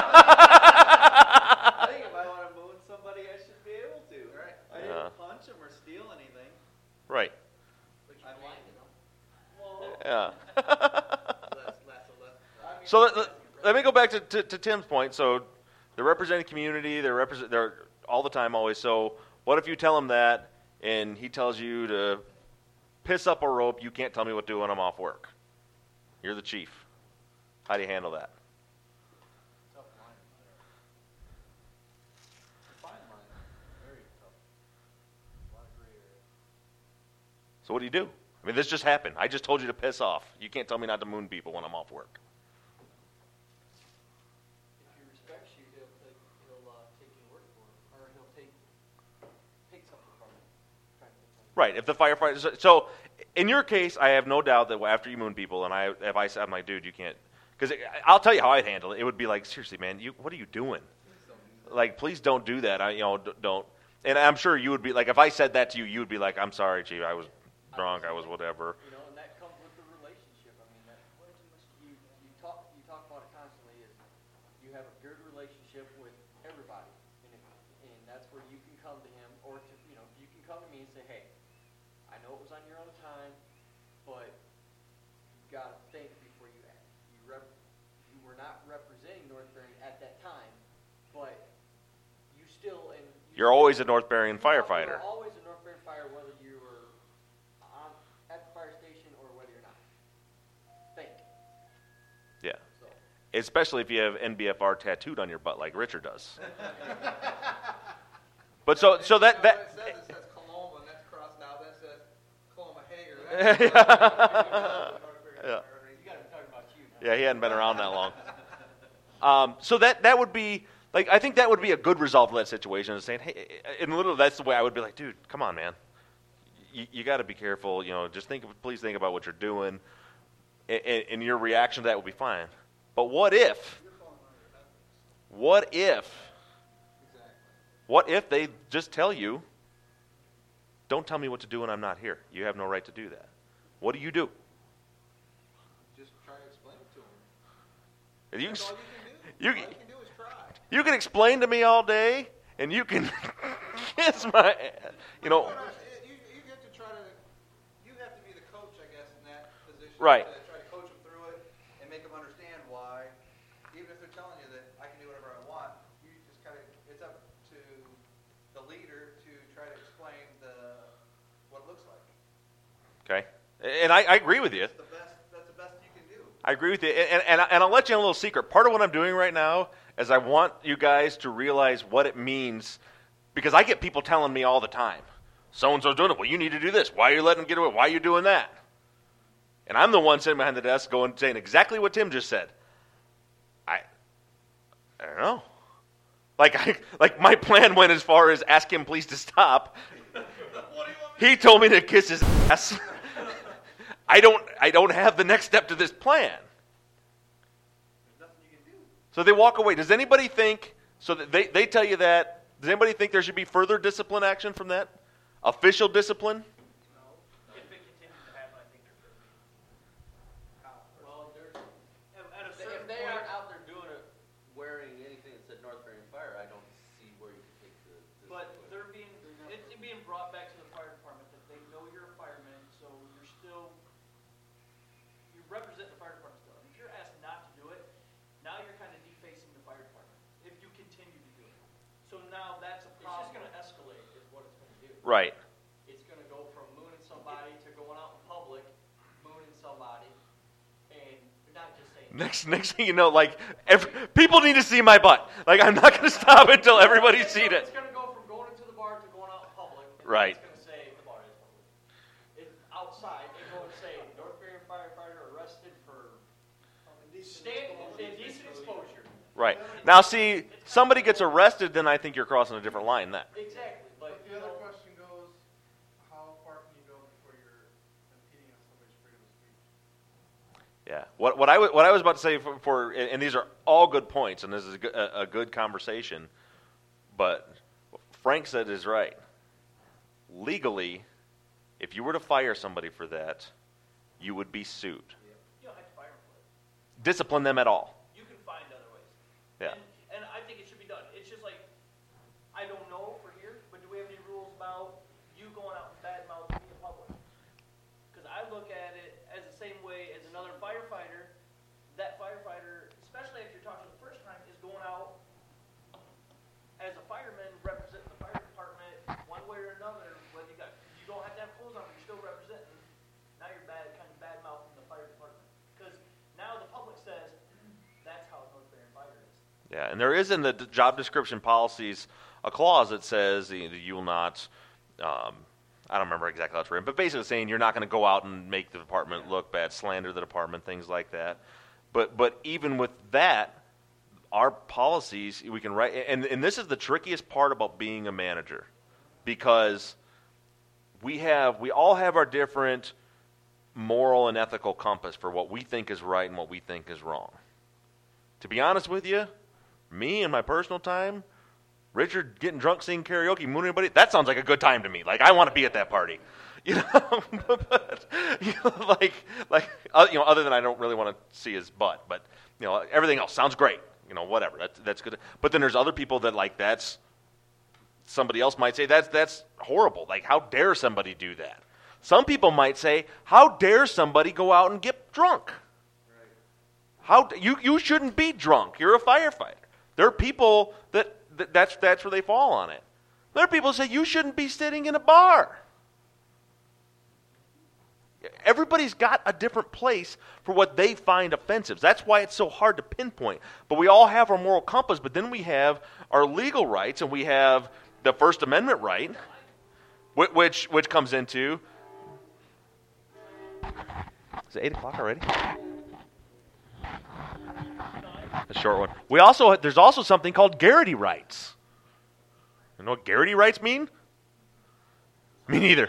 think if I want to moon somebody, I should be able to. Right. I didn't punch him or steal anything. Right. but you I can't, like you know. Yeah. Less. I mean, So let me go back to Tim's point. So they're representing community. They're all the time, always. So what if you tell him that, and he tells you to piss up a rope? You can't tell me what to do when I'm off work. You're the chief. How do you handle that? Tough line. Fine line. Very tough. A lot of gray area. So what do you do? I mean, this just happened. I just told you to piss off. You can't tell me not to moon people when I'm off work. if he respects you, he'll take your word for it, or he'll take something from you. Right. If the firefighters, so in your case, I have no doubt that after you moon people, and I'm like, dude, you can't, because I'll tell you how I'd handle it. It would be like, seriously, man, what are you doing? Like, please don't do that. Don't. And I'm sure you would be like, if I said that to you, you would be like, I'm sorry, chief, I was drunk, I was whatever. You know, and that comes with the relationship. I mean, you talk about it constantly. Is you have a good relationship with everybody, and that's where you can come to him, or you can come to me and say, hey, I know it was on your own time, but you got to think before you act. You were not representing North Bering at that time, but you still You're always a North Berrien firefighter. You're always a North Bering fire, whether you were at the fire station or whether you're not. Think. Yeah. So. Especially if you have NBFR tattooed on your butt like Richard does. But so that It says Coloma, and that's crossed out. That says Coloma Hager. Yeah. You got to be talking about you now. Yeah, he hadn't been around that long. So that would be like, I think that would be a good resolve to that situation, is saying, hey, and literally that's the way I would be like, dude, come on, man, you got to be careful. Just please think about what you're doing, and your reaction to that would be fine. But what if they just tell you, don't tell me what to do when I'm not here. You have no right to do that. What do you do? Just try to explain it to him. You That's can, all you, you can do. All you can do is try. you can explain to me all day, and you can kiss my, You have to try to. You have to be the coach, I guess, in that position. Right. To try to coach them through it and make them understand why, even if they're telling you that I can do whatever I want, you just kind of. It's up to the leader to try to explain what it looks like. okay? And I agree with you. That's the best you can do. I agree with you. And I'll let you in a little secret. Part of what I'm doing right now is I want you guys to realize what it means, because I get people telling me all the time. So-and-so's doing it. Well, you need to do this. Why are you letting him get away? Why are you doing that? And I'm the one sitting behind the desk saying exactly what Tim just said. I don't know. Like my plan went as far as ask him please to stop. He told me to kiss his ass. I don't have the next step to this plan. So they walk away. Does anybody think, so that they tell you that, does anybody think there should be further discipline action from that? Official discipline? If it continues to happen, I think there could be. Well, there's, At a if certain they point, aren't out there doing it, wearing anything that said North Marion Fire, I don't see where you can take the. but they're it's being brought back to the fire department that they know you're a fireman, so you represent the fire department still. And if you're asked not to do it, now you're kind of defacing the fire department if you continue to do it. So now that's a It's problem. just gonna escalate is what it's gonna do. Right. It's gonna go from mooning somebody to going out in public, mooning somebody, and you're not just saying. Next thing you know, like, people need to see my butt. Like, I'm not going to stop until everybody's seen it. It's gonna go from going into the bar to going out in public. And Right. It's gonna say the bar is public. It's outside, it's going to say North Marion firefighter arrested for indecent exposure. Right. Now, see, somebody gets arrested, then I think you're crossing a different line. That. Exactly, but But the other question goes, how far can you go before you're impeding on somebody's freedom of speech? Yeah. What I was about to say for and these are all good points, and this is a good conversation, but what Frank said is right. Legally, if you were to fire somebody for that, you would be sued. You don't have to fire them for it. Discipline them at all. You can find other ways. Yeah. And I think it should be done. It's just like, I don't know for here, but do we have any rules about you going out and badmouthing me in public? Because I look at it as the same way as another firefighter. That firefighter, especially if you're talking the first time, is going out as a fireman representing the fire department one way or another. Whether you don't have to have clothes on, but you're still representing. Now you're kind of bad mouthing the fire department because now the public says that's how North Marion Fire is. Yeah, and there is in the job description policies a clause that says that you will not. I don't remember exactly how it's written, but basically saying you're not going to go out and make the department look bad, slander the department, things like that. But even with that, our policies we can write, and this is the trickiest part about being a manager, because we all have our different moral and ethical compass for what we think is right and what we think is wrong. To be honest with you, me and my personal time, Richard getting drunk, singing karaoke, mooning everybody, that sounds like a good time to me. Like, I want to be at that party. You know, but, you know, other than I don't really want to see his butt, but, you know, everything else sounds great. You know, whatever, that's good. But then there's other people that, like, that's, somebody else might say, that's horrible. Like, how dare somebody do that? Some people might say, how dare somebody go out and get drunk? You shouldn't be drunk. You're a firefighter. There are people that's where they fall on it. There are people who say you shouldn't be sitting in a bar. Everybody's got a different place for what they find offensive. That's why it's so hard to pinpoint. But we all have our moral compass, but then we have our legal rights, and we have the First Amendment right, which comes into... Is it 8 o'clock already? A short one. There's also something called Garrity rights. You know what Garrity rights mean? Me neither.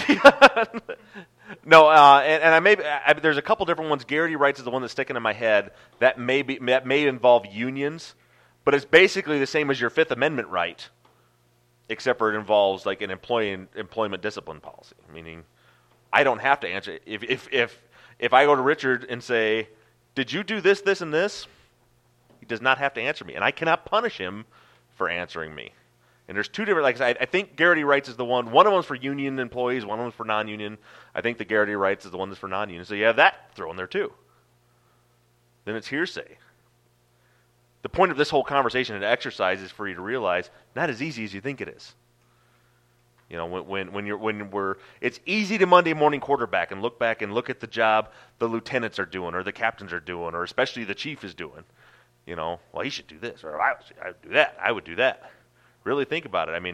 No, and there's a couple different ones. Garrity rights is the one that's sticking in my head. That may involve unions, but it's basically the same as your Fifth Amendment right, except for it involves like an employment discipline policy. Meaning, I don't have to answer if I go to Richard and say, "Did you do this, this, and this?" He does not have to answer me, and I cannot punish him for answering me. And there's two different, like I think Garrity rights is the one. One of them's for union employees, one of them's for non-union. I think the Garrity rights is the one that's for non-union. So you have that thrown there too. Then it's hearsay. The point of this whole conversation and exercise is for you to realize not as easy as you think it is. You know, it's easy to Monday morning quarterback and look back and look at the job the lieutenants are doing or the captains are doing or especially the chief is doing. You know, well, he should do this or I would do that. I would do that. Really think about it. I mean,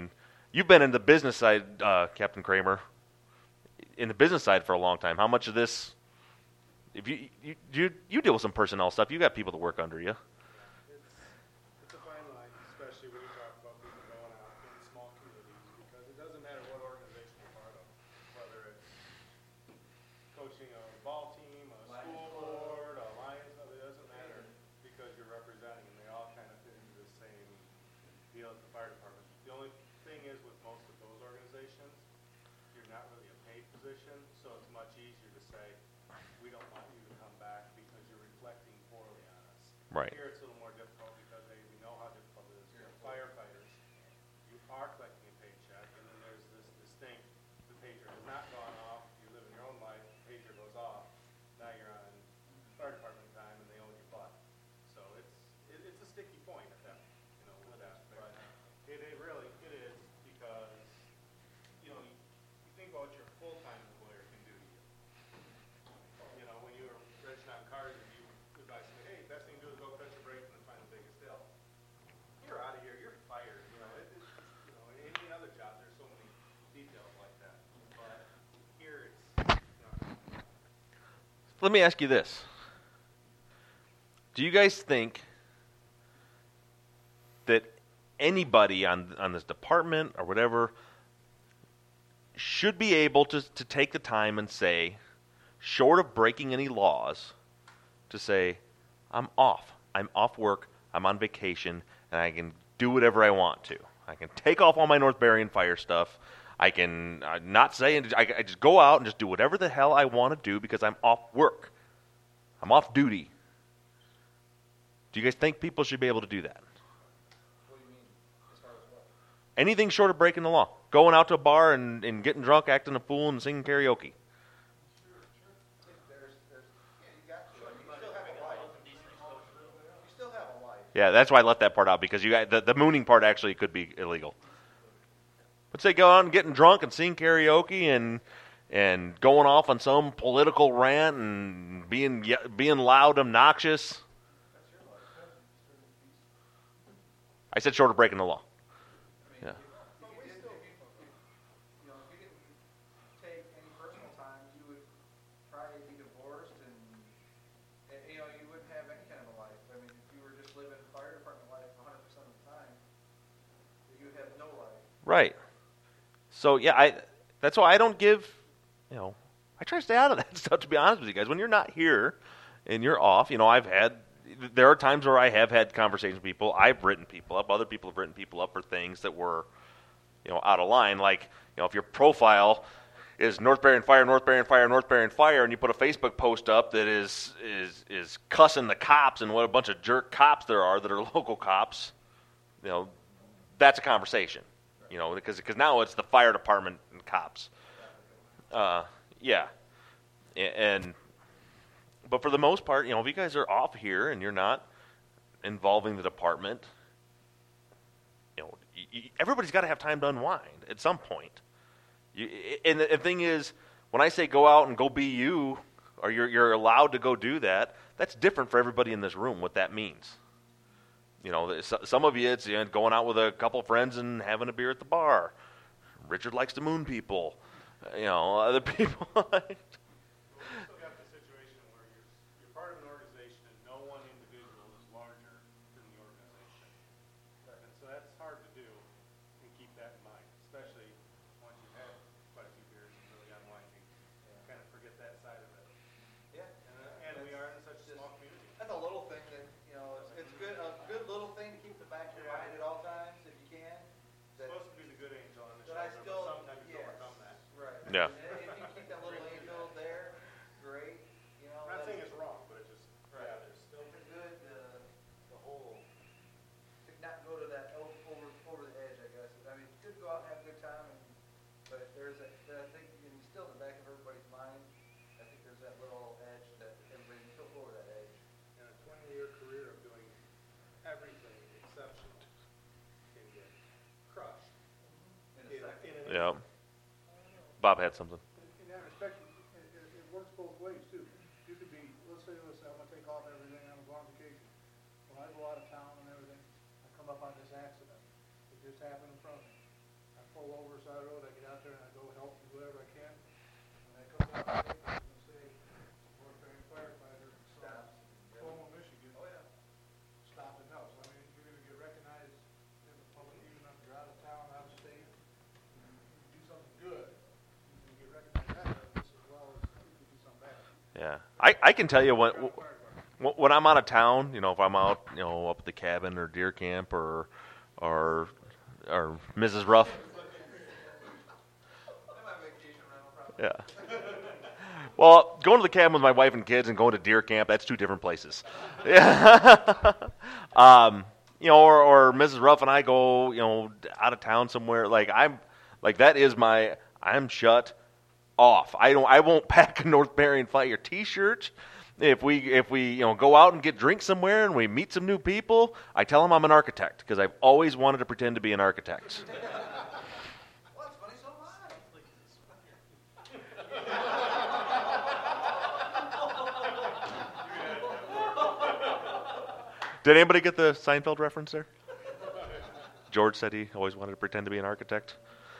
you've been in the business side, Captain Kramer, in the business side for a long time. How much of this, if you deal with some personnel stuff, you got people to work under you. It's a fine line, especially when you talk about people going out in small communities, because it doesn't matter what organization you're part of, whether it's coaching a ball team, a school board, a Lions Club, it doesn't matter, because you're representing, and they all kind of fit into the same deal as the fire department. The only thing is with most of those organizations, you're not really a paid position, so it's much easier to say, we don't want you to come back because you're reflecting poorly on us. Right. Here it's a little more difficult because we know how difficult it is. You're firefighters. You are collecting a paycheck, and then there's this distinct, the pager has not gone off, you live in your own life, the pager goes off, now you're on fire department time and they owe you butt. So it's a sticky point at that, with that. But it really, it is, because, you think about what your full-time employer can do to you. When you were wrenching on cars and you advise me, hey, best thing to do is go cut your brakes and then find the biggest hill. You're out of here, you're fired, in any other job, there's so many details like that. But here it's, Let me ask you this. Do you guys think that anybody on this department or whatever should be able to take the time and say, short of breaking any laws, to say, I'm off work, I'm on vacation, and I can do whatever I want to. I can take off all my North Berrien fire stuff. I can not say, I just go out and just do whatever the hell I want to do because I'm off work. I'm off duty. Do you guys think people should be able to do that? What do you mean, as far as what? Anything short of breaking the law. Going out to a bar and getting drunk, acting a fool, and singing karaoke. Yeah, that's why I left that part out, because you got the mooning part actually could be illegal. But say go out and getting drunk and sing karaoke and going off on some political rant and being loud, obnoxious. I said short of breaking the law. Yeah. But we still, if you didn't take any personal time, you would probably be divorced and you wouldn't have any kind of a life. I mean, if you were just living fire department life 100% of the time, you would have no life. Right. So yeah, that's why I don't give, I try to stay out of that stuff, to be honest with you guys. When you're not here and you're off, there are times where I have had conversations with people. I've written people up. Other people have written people up for things that were, out of line. Like, if your profile is North Berrien Fire, North Berrien Fire, North Berrien Fire, and you put a Facebook post up that is cussing the cops and what a bunch of jerk cops there are that are local cops, that's a conversation. Because now it's the fire department and cops. Yeah. But for the most part, if you guys are off here and you're not involving the department, everybody's got to have time to unwind at some point. And the thing is, when I say go out and go be you, or you're allowed to go do that, that's different for everybody in this room, what that means. Some of you, it's going out with a couple friends and having a beer at the bar. Richard likes to moon people. Other people. We've still got the situation where you're part of an organization and no one individual is larger than the organization. And so that's hard to do and keep that in mind, especially once you've had quite a few beers and really unwinding. Kind of forget that side of it. Yeah. And we are in such a small community. That's a little thing that, it's good, a good little thing to keep in the back of your mind at all times, if you can. It's supposed to be the good angel on the But I shoulder, still, but sometimes you yes, overcome that. right. Yeah. And if you keep that little angel there, great, I'm not saying it's wrong, but it just, Right. yeah, there's still It's a good, the whole, to not go to that over the edge, I guess. I mean, it's good to go out and have a good time, but there's I think, and still in the back of everybody's mind, I think there's that little edge that everybody can go over that edge. in a 20-year career of doing everything exceptional can get crushed. In a second. Yeah. Bob had something. In that respect, it works both ways too. You could be, let's say, I'm gonna take off everything, I'm going on vacation. When I go out of town and everything, I come up on this accident. It just happened in front of me. I pull I can tell you when I'm out of town, if I'm out, up at the cabin or deer camp or Mrs. Ruff. Yeah. Well, going to the cabin with my wife and kids and going to deer camp, that's two different places. Yeah. Or Mrs. Ruff and I go, out of town somewhere. I'm shut off. I won't pack a North Berrien Fire t-shirt. If we go out and get drinks somewhere and we meet some new people, I tell them I'm an architect because I've always wanted to pretend to be an architect. Well, that's funny, so am Did anybody get the Seinfeld reference there? George said he always wanted to pretend to be an architect.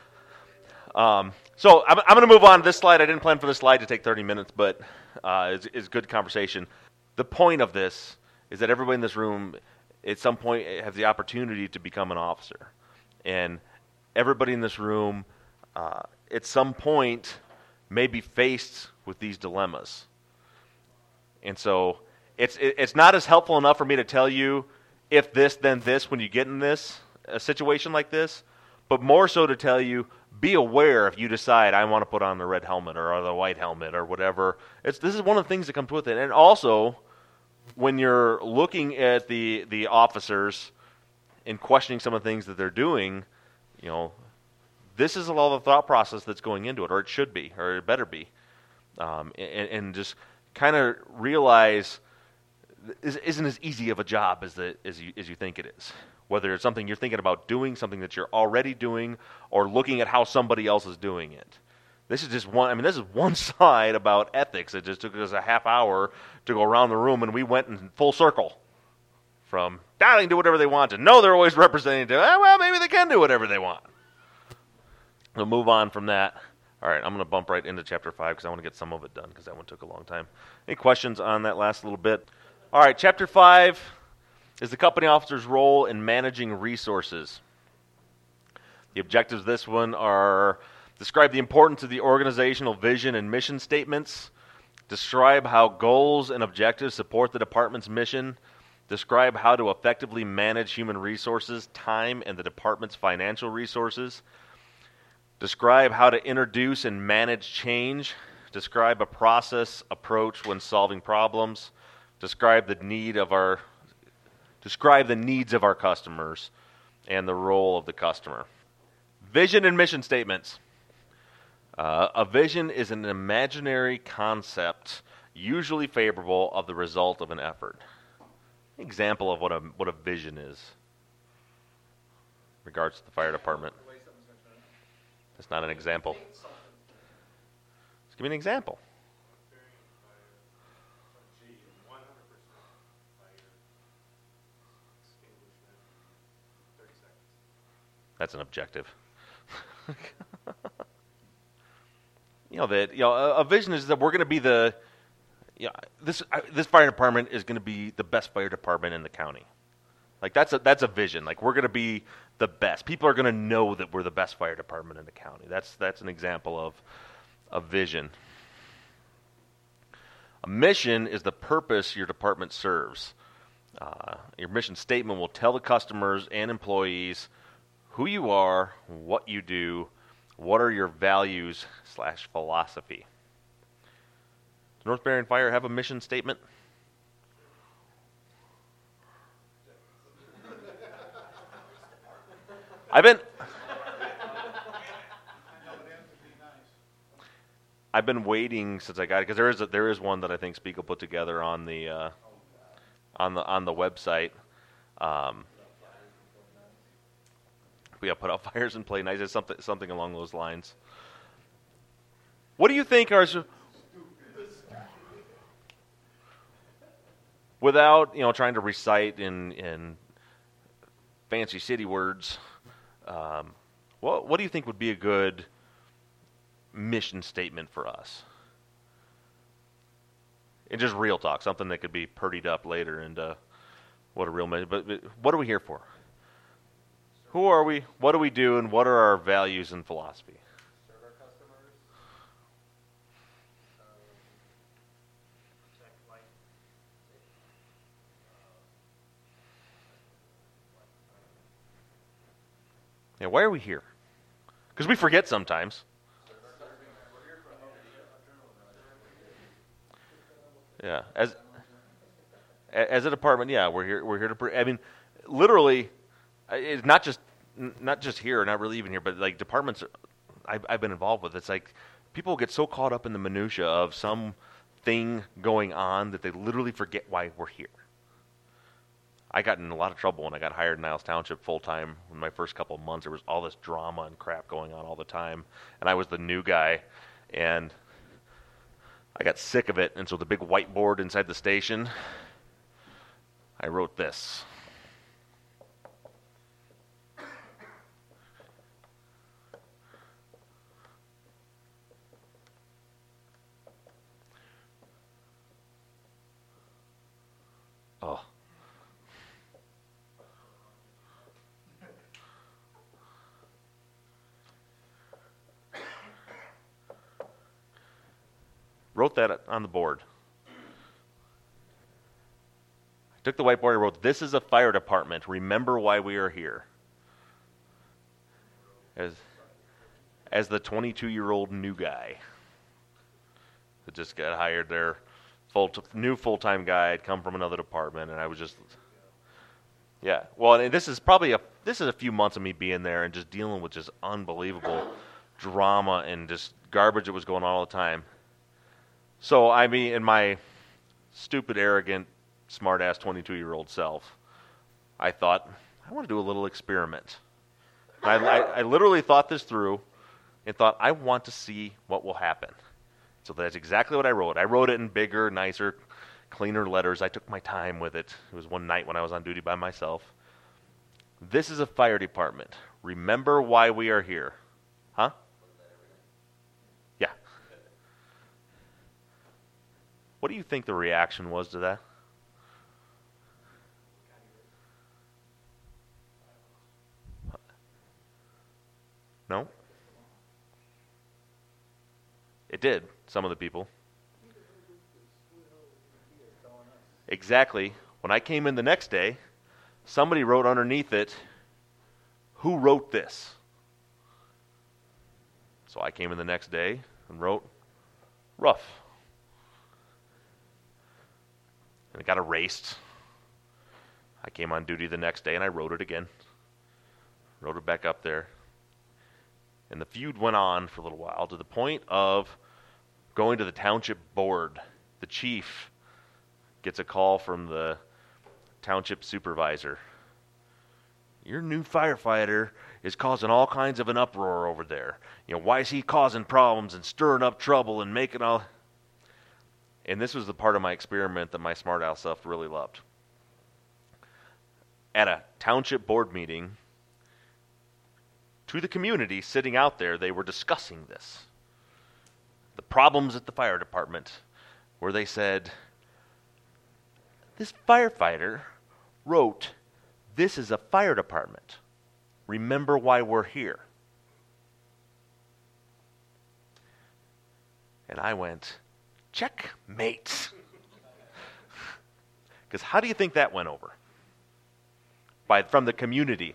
So I'm going to move on to this slide. I didn't plan for this slide to take 30 minutes, but it's good conversation. The point of this is that everybody in this room at some point has the opportunity to become an officer. And everybody in this room at some point may be faced with these dilemmas. And so it's not as helpful enough for me to tell you if this, then this when you get in a situation like this, but more so to tell you, be aware if you decide I want to put on the red helmet or the white helmet or whatever. This is one of the things that comes with it. And also, when you're looking at the officers and questioning some of the things that they're doing, this is a lot of the thought process that's going into it, or it should be, or it better be. And just kind of realize this isn't as easy of a job as you think it is. Whether it's something you're thinking about doing, something that you're already doing, or looking at how somebody else is doing it. This is just this is one side about ethics. It just took us a half hour to go around the room, and we went in full circle. From, they can do whatever they want, to, no, they're always representing, to, well, maybe they can do whatever they want. We'll move on from that. All right, I'm going to bump right into Chapter 5 because I want to get some of it done because that one took a long time. Any questions on that last little bit? All right, Chapter 5 is the company officer's role in managing resources. The objectives of this one are describe the importance of the organizational vision and mission statements, describe how goals and objectives support the department's mission, describe how to effectively manage human resources, time, and the department's financial resources, describe how to introduce and manage change, describe a process approach when solving problems, describe the needs of our customers and the role of the customer. Vision and mission statements. A vision is an imaginary concept, usually favorable of the result of an effort. Example of what a vision is in regards to the fire department. That's not an example. Just give me an example. That's an objective. A vision is that we're going to be this fire department is going to be the best fire department in the county. Like that's a vision. Like we're going to be the best. People are going to know that we're the best fire department in the county. That's an example of a vision. A mission is the purpose your department serves. Your mission statement will tell the customers and employees who you are, what you do, what are your values / philosophy. Does North Berrien Fire have a mission statement? I've been waiting since I got it because there is one that I think Spiegel put together on the website. Put out fires and play nice. It's something along those lines. What do you think are, without trying to recite in fancy city words, what do you think would be a good mission statement for us? And just real talk, something that could be purdied up later into what a real mission. But what are we here for? Who are we? What do we do? And what are our values and philosophy? Serve our customers. Yeah, why are we here? Because we forget sometimes. Yeah, as a department, yeah, we're here. We're here to. I mean, literally, it's not just here, not really even here, but like departments I've been involved with. It's like people get so caught up in the minutia of some thing going on that they literally forget why we're here. I got in a lot of trouble when I got hired in Niles Township full time. In my first couple of months, there was all this drama and crap going on all the time, and I was the new guy, and I got sick of it. And so the big whiteboard inside the station, I wrote this. Oh. Wrote that on the board. I took the whiteboard, I wrote, "This is a fire department. Remember why we are here." As the 22-year-old new guy that just got hired there, new full-time guy, had come from another department, and I was just, yeah. Well, and this is a few months of me being there and just dealing with just unbelievable drama and just garbage that was going on all the time. So, I mean, in my stupid, arrogant, smart-ass 22-year-old self, I thought, I want to do a little experiment. I literally thought this through and thought, I want to see what will happen. So that's exactly what I wrote. I wrote it in bigger, nicer, cleaner letters. I took my time with it. It was one night when I was on duty by myself. "This is a fire department. Remember why we are here." Huh? Yeah. What do you think the reaction was to that? No? It did, some of the people. Exactly. When I came in the next day, somebody wrote underneath it, "Who wrote this?" So I came in the next day and wrote, "Rough." And it got erased. I came on duty the next day and I wrote it again. Wrote it back up there. And the feud went on for a little while to the point of going to the township board. The chief gets a call from the township supervisor. "Your new firefighter is causing all kinds of an uproar over there. You know, why is he causing problems and stirring up trouble and making all..." And this was the part of my experiment that my smart aleck self really loved. At a township board meeting, to the community sitting out there, they were discussing this. The problems at the fire department, where they said, "This firefighter wrote, 'This is a fire department. Remember why we're here.'" And I went, checkmate. Because how do you think that went over? From the community.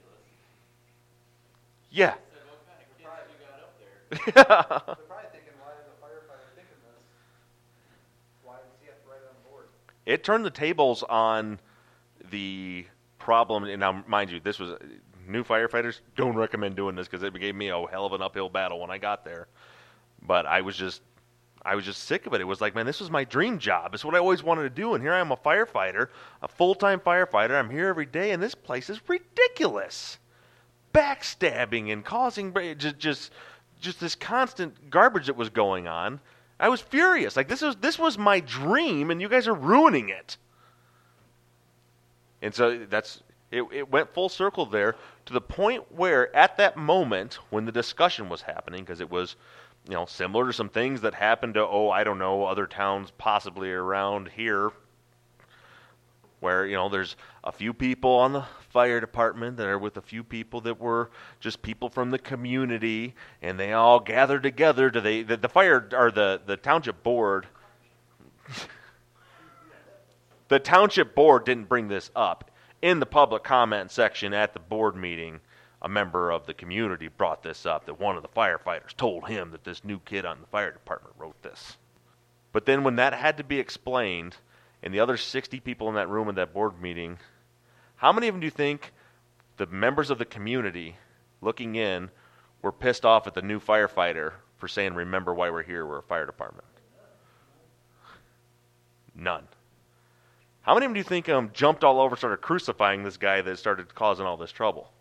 Yeah. They're probably thinking, why is a firefighter thinking this? Why does he have to write it on the board? It turned the tables on the problem. And now, mind you, this was new firefighters. Don't recommend doing this because it gave me a hell of an uphill battle when I got there. But I was just sick of it. It was like, man, this was my dream job. It's what I always wanted to do. And here I am, a firefighter, a full-time firefighter. I'm here every day, and this place is ridiculous. Backstabbing and causing just this constant garbage that was going on. I was furious. Like, this was my dream, and you guys are ruining it. And so it went full circle there to the point where at that moment when the discussion was happening, because it was, you know, similar to some things that happened to, I don't know, other towns possibly around here, where, you know, there's a few people on the fire department that are with a few people that were just people from the community, and they all gathered together to the fire, or the township board. The township board didn't bring this up in the public comment section at the board meeting a member of the community brought this up, that one of the firefighters told him that this new kid on the fire department wrote this. But then when that had to be explained, and the other 60 people in that room at that board meeting, how many of them do you think the members of the community looking in were pissed off at the new firefighter for saying, remember why we're here, we're a fire department? None. How many of them do you think jumped all over, started crucifying this guy that started causing all this trouble?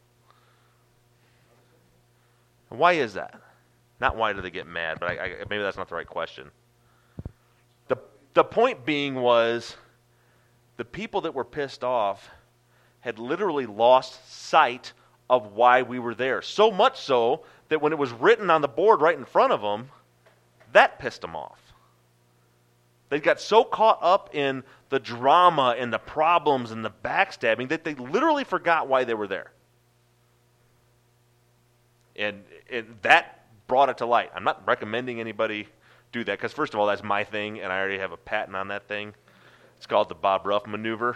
Why is that? Not why do they get mad, but maybe that's not the right question. The point being was the people that were pissed off had literally lost sight of why we were there. So much so that when it was written on the board right in front of them, that pissed them off. They got so caught up in the drama and the problems and the backstabbing that they literally forgot why they were there. And that brought it to light. I'm not recommending anybody do that because, first of all, that's my thing, and I already have a patent on that thing. It's called the Bob Ruff maneuver.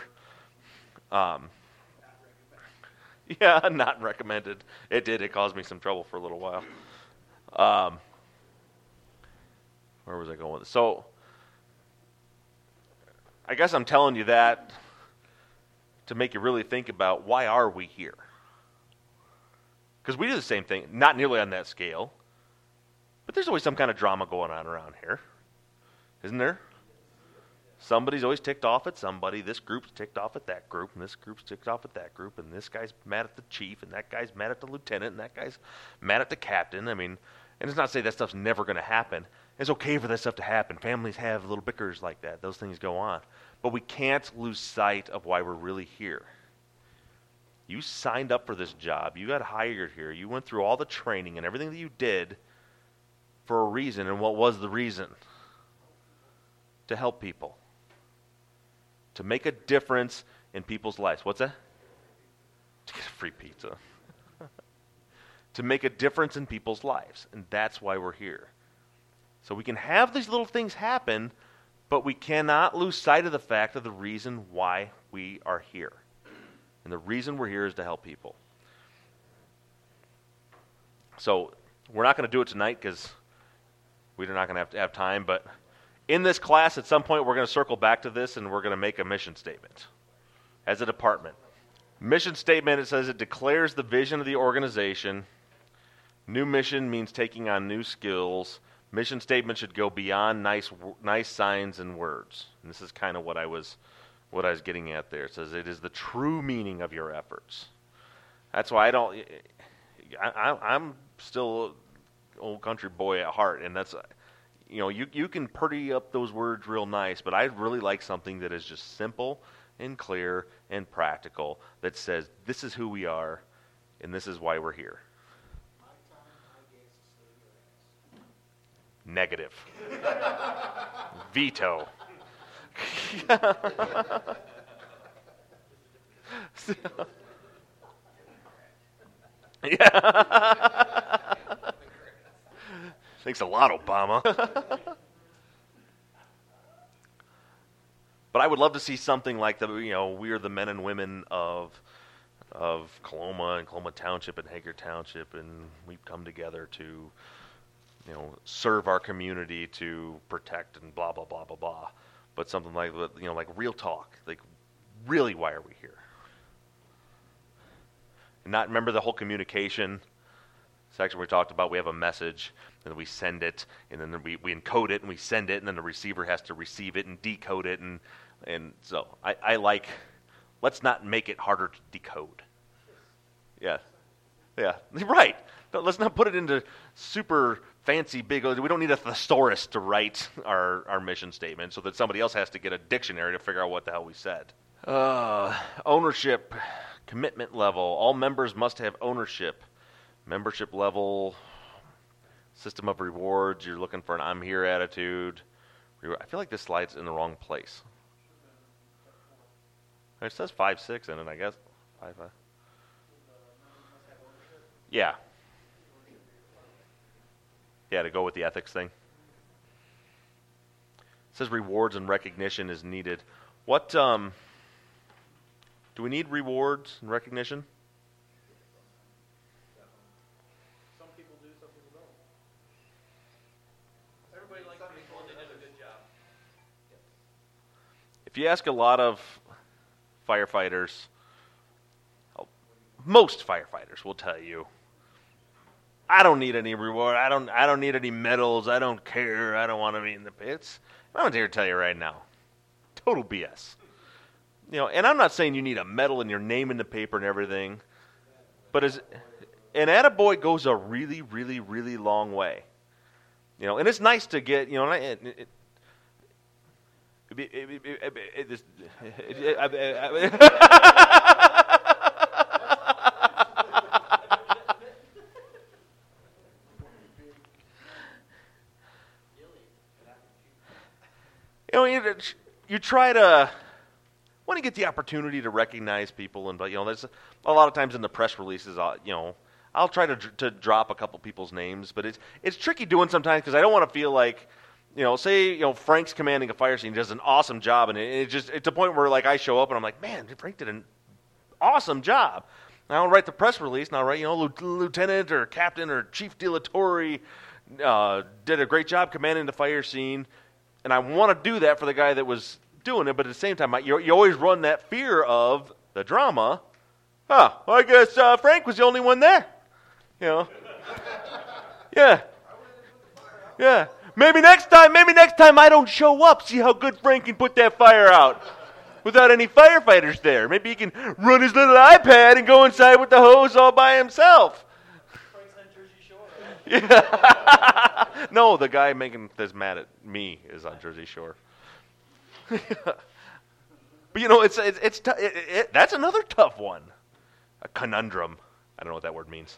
Yeah, not recommended. It did. It caused me some trouble for a little while. Where was I going with it? So, I guess I'm telling you that to make you really think about why are we here? Because we do the same thing, not nearly on that scale, but there's always some kind of drama going on around here, isn't there? Somebody's always ticked off at somebody. This group's ticked off at that group, and this group's ticked off at that group, and this guy's mad at the chief, and that guy's mad at the lieutenant, and that guy's mad at the captain. I mean, and it's not to say that stuff's never going to happen. It's okay for that stuff to happen. Families have little bickers like that. Those things go on. But we can't lose sight of why we're really here. You signed up for this job. You got hired here. You went through all the training and everything that you did for a reason. And what was the reason? To help people. To make a difference in people's lives. What's that? To get a free pizza. To make a difference in people's lives. And that's why we're here. So we can have these little things happen, but we cannot lose sight of the fact of the reason why we are here. And the reason we're here is to help people. So we're not going to do it tonight because we're not going to have time, but in this class at some point we're going to circle back to this and we're going to make a mission statement as a department. Mission statement, it says it declares the vision of the organization. New mission means taking on new skills. Mission statement should go beyond nice signs and words. And this is kind of what I was getting at there. It says it is the true meaning of your efforts. That's why I'm still an old country boy at heart, and that's, you can pretty up those words real nice, but I really like something that is just simple and clear and practical that says this is who we are and this is why we're here. Negative. Veto. Yeah. Thanks a lot, Obama. But I would love to see something like we are the men and women of Coloma and Coloma Township and Hager Township, and we come together to serve our community, to protect and blah blah blah blah blah. But something like like real talk, like really, why are we here? And not remember the whole communication section we talked about. We have a message, and then we send it, and then we encode it, and we send it, and then the receiver has to receive it and decode it, and so I like, let's not make it harder to decode. Yeah, right. But let's not put it into super fancy big. We don't need a thesaurus to write our mission statement so that somebody else has to get a dictionary to figure out what the hell we said. Ownership, commitment level. All members must have ownership. Membership level, system of rewards. You're looking for an I'm here attitude. I feel like this slide's in the wrong place. It says 5.6 in it, I guess. 5.5. Yeah. Yeah, to go with the ethics thing. It says rewards and recognition is needed. What, do we need rewards and recognition? do, some people don't. Everybody likes to be told they did a good job. If you ask a lot of firefighters, most firefighters will tell you, I don't need any reward. I don't need any medals. I don't care. I don't want to be in the pits. I'm here to tell you right now, total BS. And I'm not saying you need a medal and your name in the paper and everything, but an attaboy goes a really, really, really long way. And it's nice to get, you try to, when you get the opportunity to recognize people, and there's a lot of times in the press releases, I'll try to drop a couple people's names, but it's tricky doing sometimes because I don't want to feel like, say Frank's commanding a fire scene, does an awesome job, and it's a point where like I show up and I'm like, man, Frank did an awesome job. And I'll write the press release, and I'll write, Lieutenant or Captain or Chief Dilatori did a great job commanding the fire scene. And I want to do that for the guy that was doing it, but at the same time, you always run that fear of the drama. Well, I guess Frank was the only one there. Yeah. Maybe next time I don't show up. See how good Frank can put that fire out without any firefighters there. Maybe he can run his little iPad and go inside with the hose all by himself. Frank's on Jersey Shore. Yeah. No, the guy that's mad at me is on Jersey Shore. But that's another tough one. A conundrum. I don't know what that word means.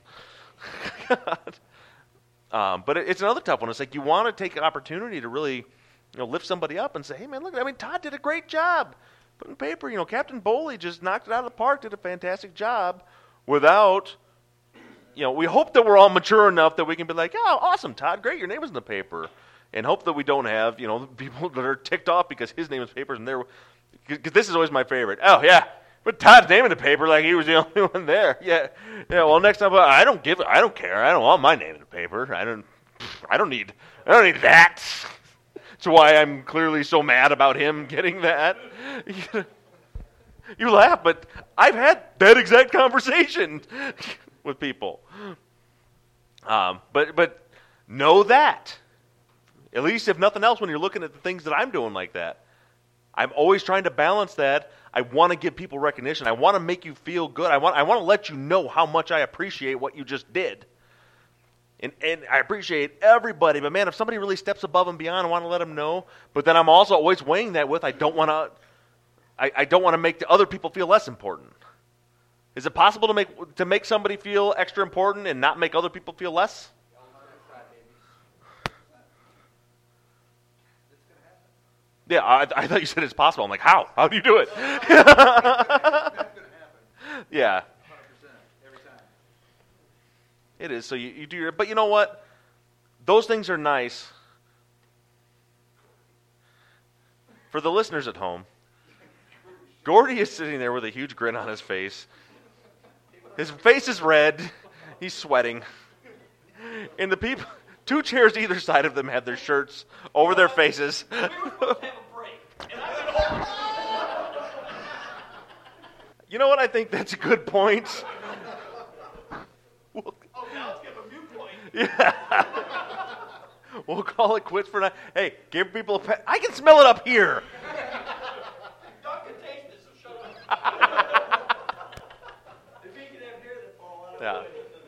But it's another tough one. It's like you want to take an opportunity to really, lift somebody up and say, hey man, look, Todd did a great job. Put in paper, Captain Boley just knocked it out of the park, did a fantastic job without, we hope that we're all mature enough that we can be like, oh, awesome, Todd, great, your name was in the paper. And hope that we don't have, people that are ticked off because his name is paper and because this is always my favorite. Oh, yeah, put Todd's name in the paper like he was the only one there. Yeah, well, next time, I don't care. I don't want my name in the paper. I don't need that. That's why I'm clearly so mad about him getting that. You laugh, but I've had that exact conversation with people. But know that. At least, if nothing else, when you're looking at the things that I'm doing like that, I'm always trying to balance that. I want to give people recognition. I want to make you feel good. I want to let you know how much I appreciate what you just did. And I appreciate everybody. But, man, if somebody really steps above and beyond, I want to let them know. But then I'm also always weighing that with I don't want to make the other people feel less important. Is it possible to make somebody feel extra important and not make other people feel less? Yeah, I thought you said it's possible. I'm like, how? How do you do it? That's going to happen. Yeah. 100% every time. It is. So you do your, but you know what? Those things are nice. For the listeners at home, Gordy is sitting there with a huge grin on his face. His face is red. He's sweating. And the people, 2 chairs either side of them have their shirts over their faces. We were supposed to have a break. And You know what? I think that's a good point. now let's give a viewpoint. Yeah. We'll call it quits for now. Hey, give people a pet. I can smell it up here. Doug can taste this, so shut up. If he can have hair that fall out of Yeah. it.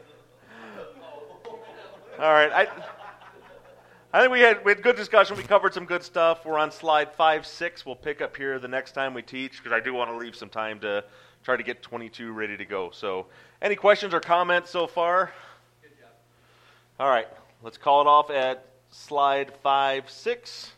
All right. I think we had good discussion. We covered some good stuff. We're on slide 5-6. We'll pick up here the next time we teach because I do want to leave some time to try to get 22 ready to go. So any questions or comments so far? Good job. All right. Let's call it off at slide 5-6.